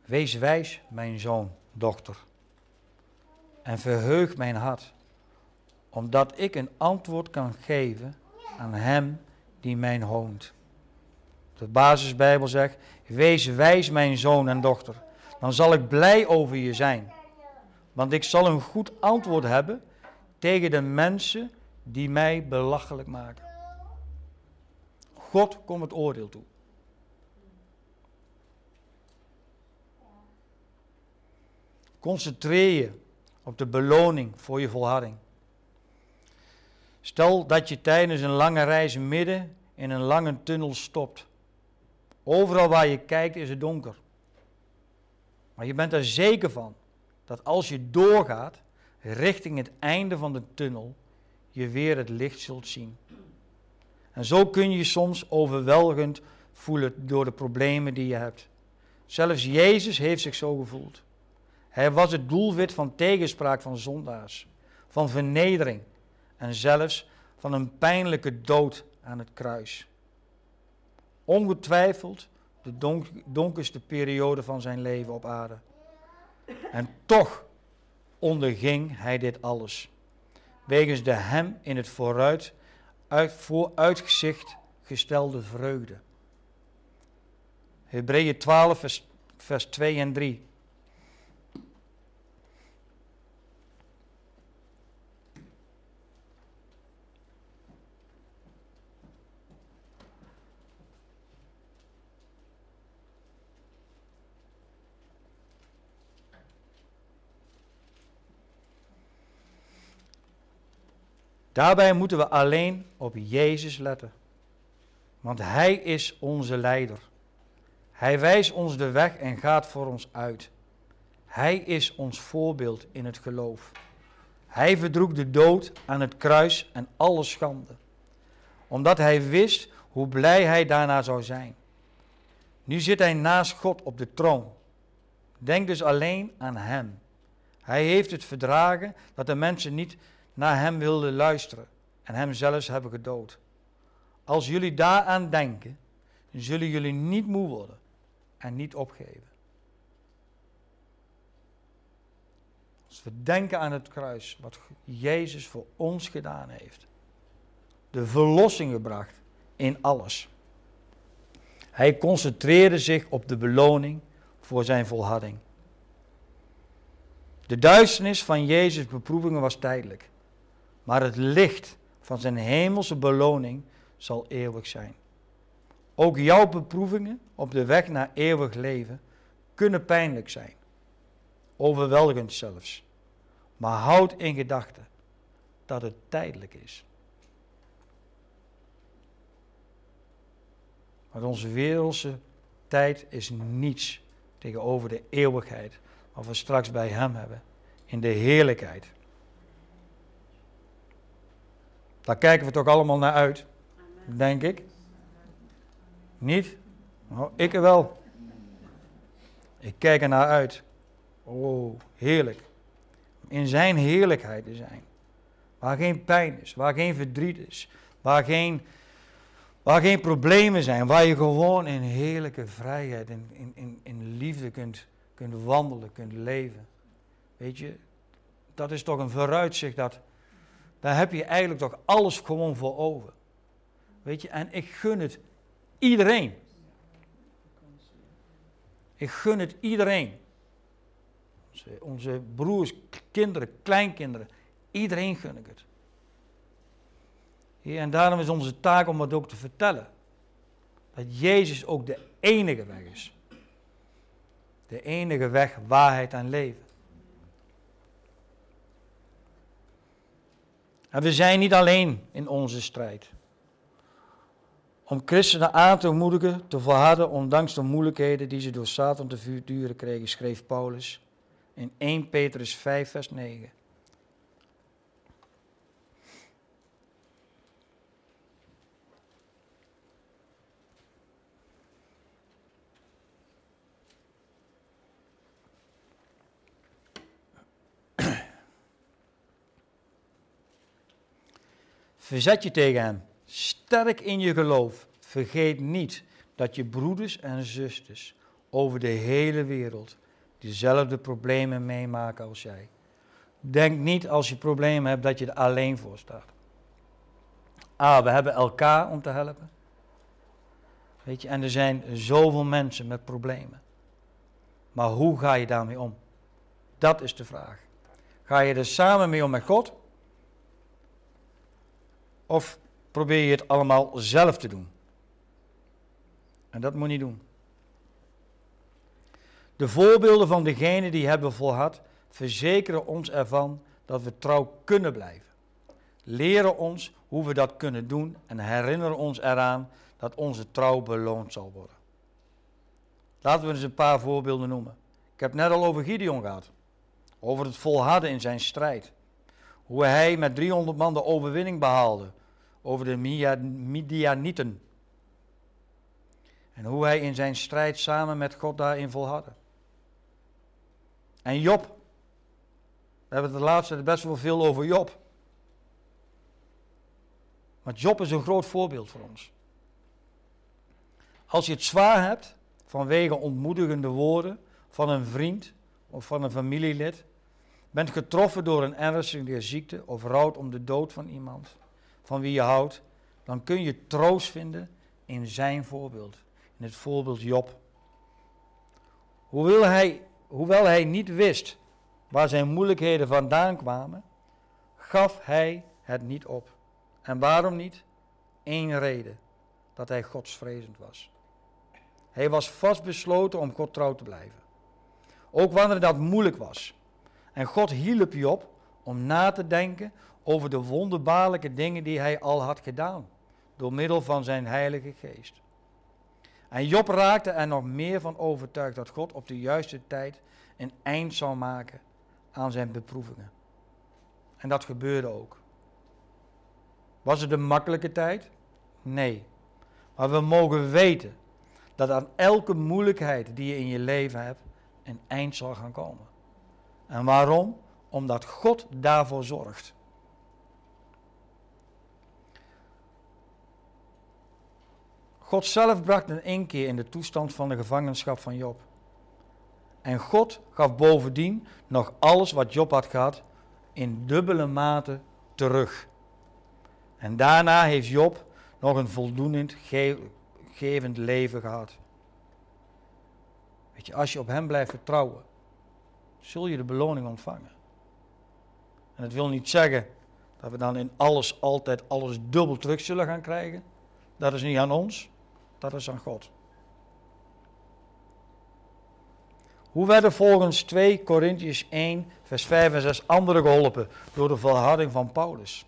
Wees wijs, mijn zoon, dochter, en verheug mijn hart, omdat ik een antwoord kan geven aan hem die mij hoont. De basisbijbel zegt, wees wijs, mijn zoon en dochter, dan zal ik blij over je zijn. Want ik zal een goed antwoord hebben tegen de mensen die mij belachelijk maken. God komt het oordeel toe. Concentreer je op de beloning voor je volharding. Stel dat je tijdens een lange reis midden in een lange tunnel stopt. Overal waar je kijkt is het donker. Maar je bent er zeker van dat als je doorgaat richting het einde van de tunnel, je weer het licht zult zien. En zo kun je je soms overweldigend voelen door de problemen die je hebt. Zelfs Jezus heeft zich zo gevoeld. Hij was het doelwit van tegenspraak van zondaars, van vernedering en zelfs van een pijnlijke dood aan het kruis. Ongetwijfeld de donkerste periode van zijn leven op aarde. En toch onderging hij dit alles, wegens de hem in het vooruitgezicht gestelde vreugde. Hebreeën 12 vers 2 en 3. Daarbij moeten we alleen op Jezus letten, want Hij is onze leider. Hij wijst ons de weg en gaat voor ons uit. Hij is ons voorbeeld in het geloof. Hij verdroeg de dood aan het kruis en alle schande, omdat Hij wist hoe blij Hij daarna zou zijn. Nu zit Hij naast God op de troon. Denk dus alleen aan Hem. Hij heeft het verdragen dat de mensen niet naar Hem wilden luisteren en Hem zelfs hebben gedood. Als jullie daaraan denken, zullen jullie niet moe worden en niet opgeven. Als we denken aan het kruis, wat Jezus voor ons gedaan heeft. De verlossing gebracht in alles. Hij concentreerde zich op de beloning voor zijn volharding. De duisternis van Jezus' beproevingen was tijdelijk. Maar het licht van zijn hemelse beloning zal eeuwig zijn. Ook jouw beproevingen op de weg naar eeuwig leven kunnen pijnlijk zijn. Overweldigend zelfs. Maar houd in gedachten dat het tijdelijk is. Want onze wereldse tijd is niets tegenover de eeuwigheid wat we straks bij Hem hebben in de heerlijkheid. Daar kijken we toch allemaal naar uit, denk ik. Niet? Nou, ik er wel. Ik kijk er naar uit. Oh, heerlijk. In zijn heerlijkheid te zijn. Waar geen pijn is, waar geen verdriet is, waar geen problemen zijn, waar je gewoon in heerlijke vrijheid, in liefde kunt wandelen, kunt leven. Weet je, dat is toch een vooruitzicht, daar heb je eigenlijk toch alles gewoon voor over. Weet je, en ik gun het iedereen. Ik gun het iedereen. Onze broers, kinderen, kleinkinderen, iedereen gun ik het. En daarom is onze taak om het ook te vertellen. Dat Jezus ook de enige weg is. De enige weg, waarheid en leven. En we zijn niet alleen in onze strijd. Om christenen aan te moedigen, te volharden, ondanks de moeilijkheden die ze door Satan te verduren kregen, schreef Paulus in 1 Petrus 5 vers 9. Verzet je tegen hem, sterk in je geloof. Vergeet niet dat je broeders en zusters over de hele wereld diezelfde problemen meemaken als jij. Denk niet als je problemen hebt dat je er alleen voor staat. We hebben elkaar om te helpen. Weet je, en er zijn zoveel mensen met problemen. Maar hoe ga je daarmee om? Dat is de vraag. Ga je er samen mee om met God? Of probeer je het allemaal zelf te doen? En dat moet je niet doen. De voorbeelden van degenen die hebben volhard, verzekeren ons ervan dat we trouw kunnen blijven. Leren ons hoe we dat kunnen doen en herinneren ons eraan dat onze trouw beloond zal worden. Laten we eens een paar voorbeelden noemen. Ik heb net al over Gideon gehad. Over het volharden in zijn strijd. Hoe hij met 300 man de overwinning behaalde over de Midianieten. En hoe hij in zijn strijd samen met God daarin volhardde. En Job. We hebben het de laatste tijd best wel veel over Job. Maar Job is een groot voorbeeld voor ons. Als je het zwaar hebt vanwege ontmoedigende woorden van een vriend of van een familielid, bent getroffen door een ernstige ziekte of rouwt om de dood van iemand van wie je houdt, dan kun je troost vinden in zijn voorbeeld, in het voorbeeld Job. Hoewel hij niet wist waar zijn moeilijkheden vandaan kwamen, gaf hij het niet op. En waarom niet? Eén reden, dat hij godsvrezend was. Hij was vastbesloten om God trouw te blijven. Ook wanneer dat moeilijk was. En God hielp Job om na te denken over de wonderbaarlijke dingen die hij al had gedaan, door middel van zijn Heilige Geest. En Job raakte er nog meer van overtuigd dat God op de juiste tijd een eind zou maken aan zijn beproevingen. En dat gebeurde ook. Was het een makkelijke tijd? Nee. Maar we mogen weten dat aan elke moeilijkheid die je in je leven hebt, een eind zal gaan komen. En waarom? Omdat God daarvoor zorgt. God zelf bracht een inkeer in de toestand van de gevangenschap van Job. En God gaf bovendien nog alles wat Job had gehad in dubbele mate terug. En daarna heeft Job nog een voldoend gevend leven gehad. Weet je, als je op hem blijft vertrouwen, zul je de beloning ontvangen. En dat wil niet zeggen dat we dan in alles altijd alles dubbel terug zullen gaan krijgen. Dat is niet aan ons, dat is aan God. Hoe werden volgens 2 Korintiërs 1 vers 5 en 6 anderen geholpen door de volharding van Paulus?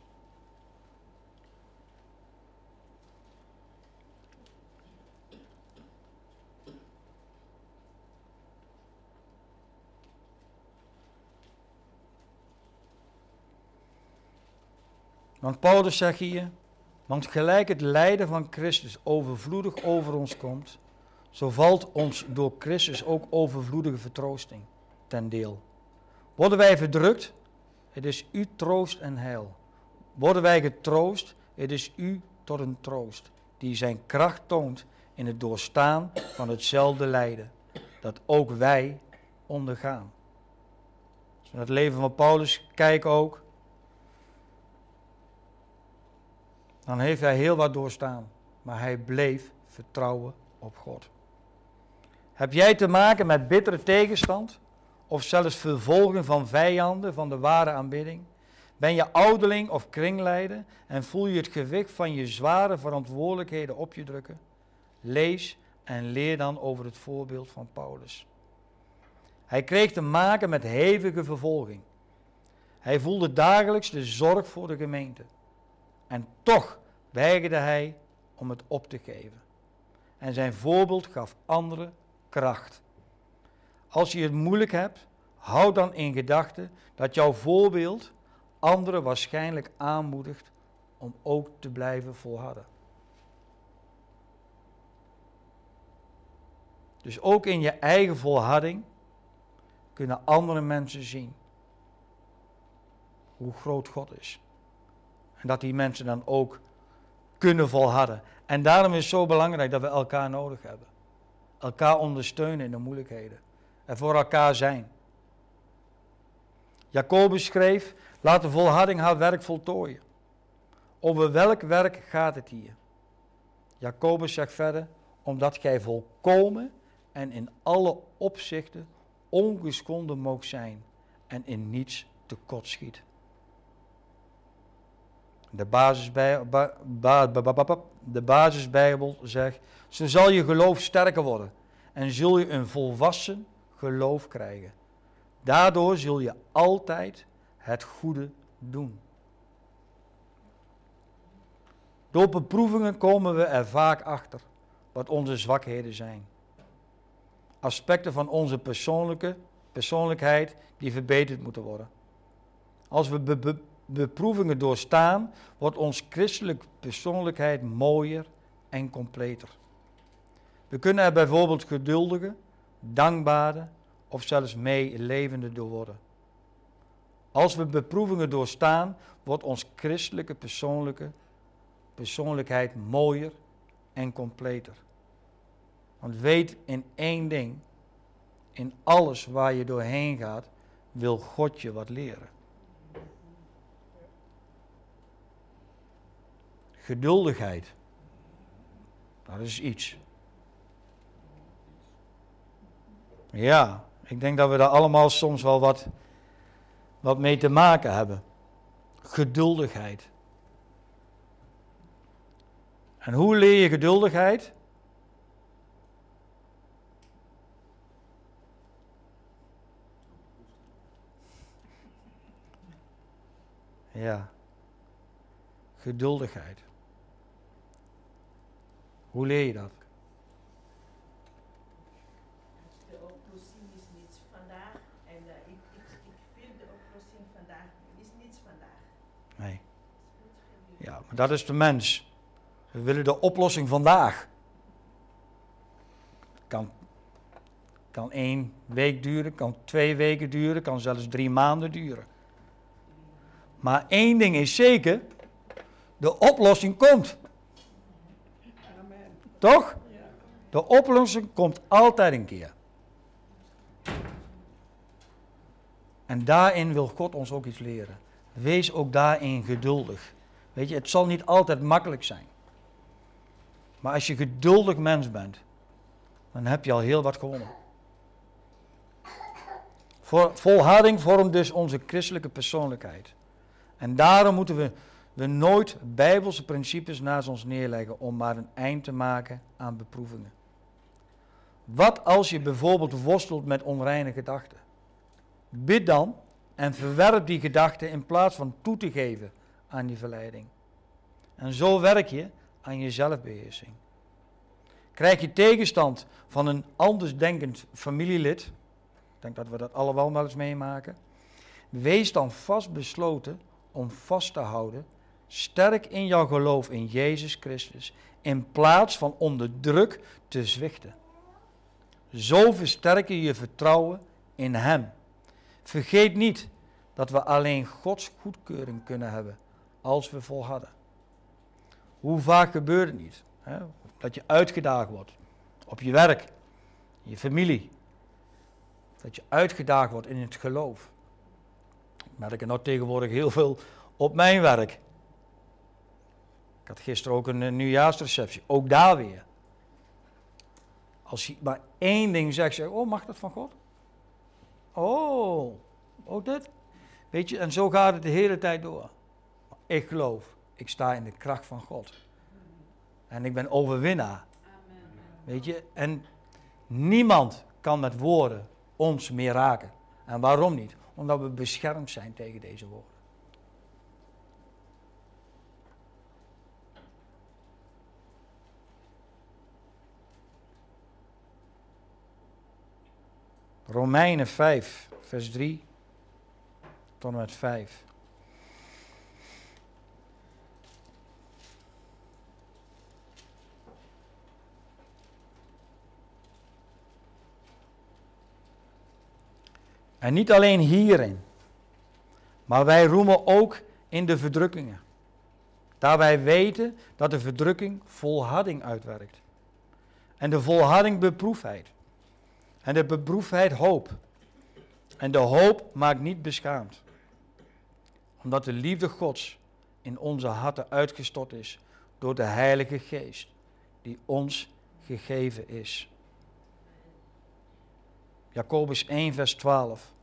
Want Paulus zegt hier, want gelijk het lijden van Christus overvloedig over ons komt, zo valt ons door Christus ook overvloedige vertroosting ten deel. Worden wij verdrukt, het is u troost en heil. Worden wij getroost, het is u tot een troost, die zijn kracht toont in het doorstaan van hetzelfde lijden, dat ook wij ondergaan. Als we naar het leven van Paulus kijken ook, dan heeft hij heel wat doorstaan, maar hij bleef vertrouwen op God. Heb jij te maken met bittere tegenstand of zelfs vervolging van vijanden van de ware aanbidding? Ben je ouderling of kringleider en voel je het gewicht van je zware verantwoordelijkheden op je drukken? Lees en leer dan over het voorbeeld van Paulus. Hij kreeg te maken met hevige vervolging. Hij voelde dagelijks de zorg voor de gemeente. En toch weigerde hij om het op te geven. En zijn voorbeeld gaf anderen kracht. Als je het moeilijk hebt, houd dan in gedachten dat jouw voorbeeld anderen waarschijnlijk aanmoedigt om ook te blijven volharden. Dus ook in je eigen volharding kunnen andere mensen zien hoe groot God is. En dat die mensen dan ook kunnen volharden. En daarom is het zo belangrijk dat we elkaar nodig hebben. elkaar ondersteunen in de moeilijkheden. En voor elkaar zijn. Jacobus schreef, laat de volharding haar werk voltooien. Over welk werk gaat het hier? Jacobus zegt verder, omdat gij volkomen en in alle opzichten ongeschonden moogt zijn en in niets tekortschiet. De basisbijbel zegt, zo zal je geloof sterker worden en zul je een volwassen geloof krijgen. Daardoor zul je altijd het goede doen. Door beproevingen komen we er vaak achter wat onze zwakheden zijn. Aspecten van onze persoonlijkheid die verbeterd moeten worden. Als we beproevingen doorstaan, wordt ons christelijke persoonlijkheid mooier en completer. We kunnen er bijvoorbeeld geduldiger, dankbaarder of zelfs meelevender door worden. Als we beproevingen doorstaan, wordt ons christelijke persoonlijkheid mooier en completer. Want weet in één ding, in alles waar je doorheen gaat, wil God je wat leren. Geduldigheid. Nou, dat is iets. Ja, ik denk dat we daar allemaal soms wel wat mee te maken hebben. Geduldigheid. En hoe leer je geduldigheid? Ja. Geduldigheid. Hoe leer je dat? De oplossing is niets vandaag en ik vind de oplossing vandaag is niets vandaag. Nee. Ja, maar dat is de mens. We willen de oplossing vandaag. Kan 1 week duren, kan 2 weken duren, kan zelfs 3 maanden duren. Maar één ding is zeker, de oplossing komt. Amen. Toch? Ja. De oplossing komt altijd een keer. En daarin wil God ons ook iets leren. Wees ook daarin geduldig. Weet je, het zal niet altijd makkelijk zijn. Maar als je geduldig mens bent, dan heb je al heel wat gewonnen. Volharding vormt dus onze christelijke persoonlijkheid. En daarom moeten we nooit bijbelse principes naast ons neerleggen om maar een eind te maken aan beproevingen. Wat als je bijvoorbeeld worstelt met onreine gedachten? Bid dan en verwerp die gedachten in plaats van toe te geven aan die verleiding. En zo werk je aan je zelfbeheersing. Krijg je tegenstand van een andersdenkend familielid, ik denk dat we dat allemaal wel eens meemaken, wees dan vastbesloten om vast te houden, sterk in jouw geloof in Jezus Christus, in plaats van onder druk te zwichten. Zo versterk je je vertrouwen in Hem. Vergeet niet dat we alleen Gods goedkeuring kunnen hebben als we volharden. Hoe vaak gebeurt het niet? Hè? Dat je uitgedaagd wordt op je werk, je familie. Dat je uitgedaagd wordt in het geloof. Ik merk het nou tegenwoordig heel veel op mijn werk. Ik had gisteren ook een nieuwjaarsreceptie, ook daar weer. Als je maar één ding zegt, zeg oh, mag dat van God? Oh, ook dit? Weet je, en zo gaat het de hele tijd door. Ik geloof, ik sta in de kracht van God. En ik ben overwinnaar. Weet je, en niemand kan met woorden ons meer raken. En waarom niet? Omdat we beschermd zijn tegen deze woorden. Romeinen 5, vers 3 tot en met 5. En niet alleen hierin, maar wij roemen ook in de verdrukkingen. Daar wij weten dat de verdrukking volharding uitwerkt. En de volharding beproefdheid. En de beproefdheid hoop. En de hoop maakt niet beschaamd. Omdat de liefde Gods in onze harten uitgestort is door de Heilige Geest die ons gegeven is. Jacobus 1 vers 12.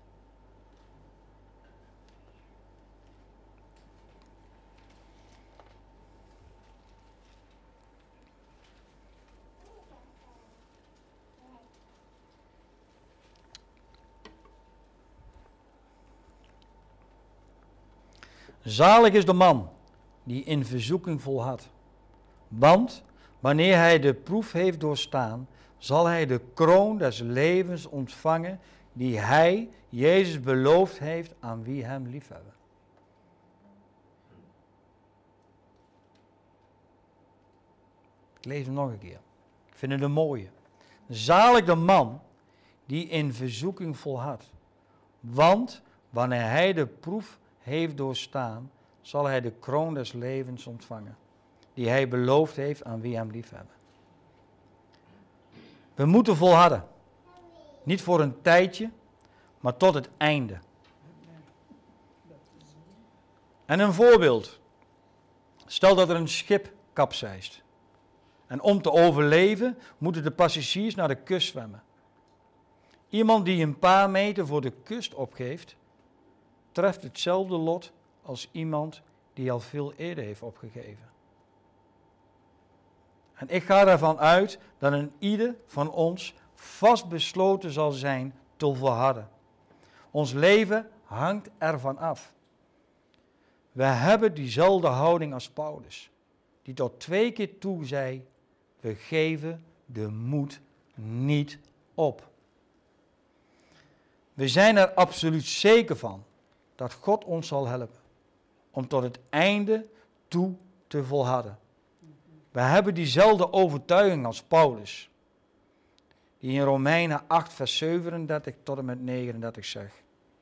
Zalig is de man die in verzoeking volhardt. Want wanneer hij de proef heeft doorstaan, zal hij de kroon des levens ontvangen die hij, Jezus, beloofd heeft aan wie hem liefhebben. Ik lees hem nog een keer. Ik vind het een mooie. Zalig de man die in verzoeking volhardt. Want wanneer hij de proef heeft doorstaan, zal hij de kroon des levens ontvangen, die hij beloofd heeft aan wie hem liefhebben. We moeten volharden. Niet voor een tijdje, maar tot het einde. En een voorbeeld. Stel dat er een schip kapseist. En om te overleven moeten de passagiers naar de kust zwemmen. Iemand die een paar meter voor de kust opgeeft, treft hetzelfde lot als iemand die al veel eerder heeft opgegeven. En ik ga ervan uit dat een ieder van ons vastbesloten zal zijn te volharden. Ons leven hangt ervan af. We hebben diezelfde houding als Paulus, die tot 2 keer toe zei, we geven de moed niet op. We zijn er absoluut zeker van dat God ons zal helpen om tot het einde toe te volharden. We hebben diezelfde overtuiging als Paulus, die in Romeinen 8 vers 37 tot en met 39 zegt.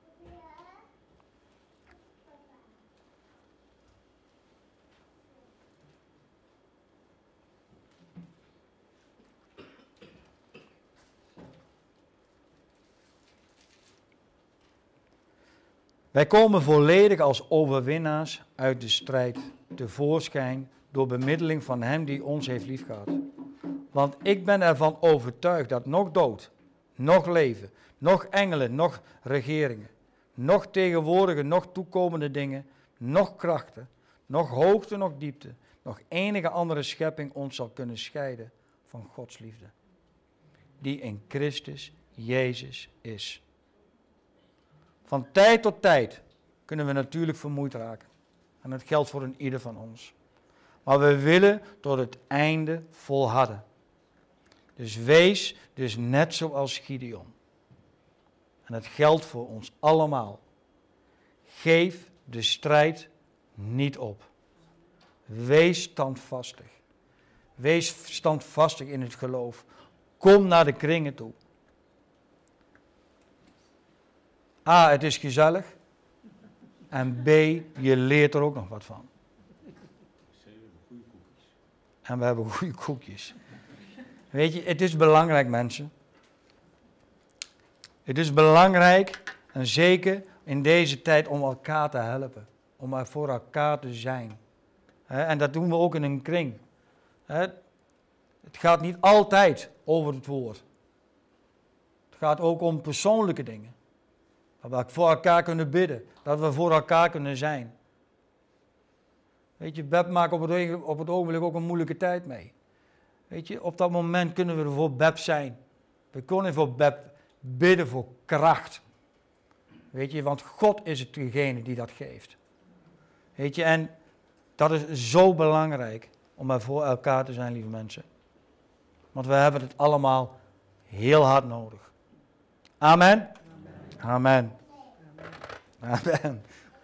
Wij komen volledig als overwinnaars uit de strijd tevoorschijn door bemiddeling van Hem die ons heeft liefgehad. Want ik ben ervan overtuigd dat nog dood, nog leven, nog engelen, nog regeringen, nog tegenwoordige, nog toekomende dingen, nog krachten, nog hoogte, nog diepte, nog enige andere schepping ons zal kunnen scheiden van Gods liefde, die in Christus Jezus is. Van tijd tot tijd kunnen we natuurlijk vermoeid raken. En dat geldt voor een ieder van ons. Maar we willen tot het einde volharden. Dus wees dus net zoals Gideon. En dat geldt voor ons allemaal. Geef de strijd niet op. Wees standvastig. Wees standvastig in het geloof. Kom naar de kringen toe. A, het is gezellig. En B, je leert er ook nog wat van. En we hebben goede koekjes. Weet je, het is belangrijk, mensen. Het is belangrijk, en zeker in deze tijd, om elkaar te helpen. Om er voor elkaar te zijn. En dat doen we ook in een kring. Het gaat niet altijd over het woord. Het gaat ook om persoonlijke dingen. Dat we voor elkaar kunnen bidden. Dat we voor elkaar kunnen zijn. Weet je, Beb maakt op het ogenblik ook een moeilijke tijd mee. Weet je, op dat moment kunnen we er voor Beb zijn. We kunnen voor Beb bidden voor kracht. Weet je, want God is het degene die dat geeft. Weet je, en dat is zo belangrijk om er voor elkaar te zijn, lieve mensen. Want we hebben het allemaal heel hard nodig. Amen. Amen. Amen.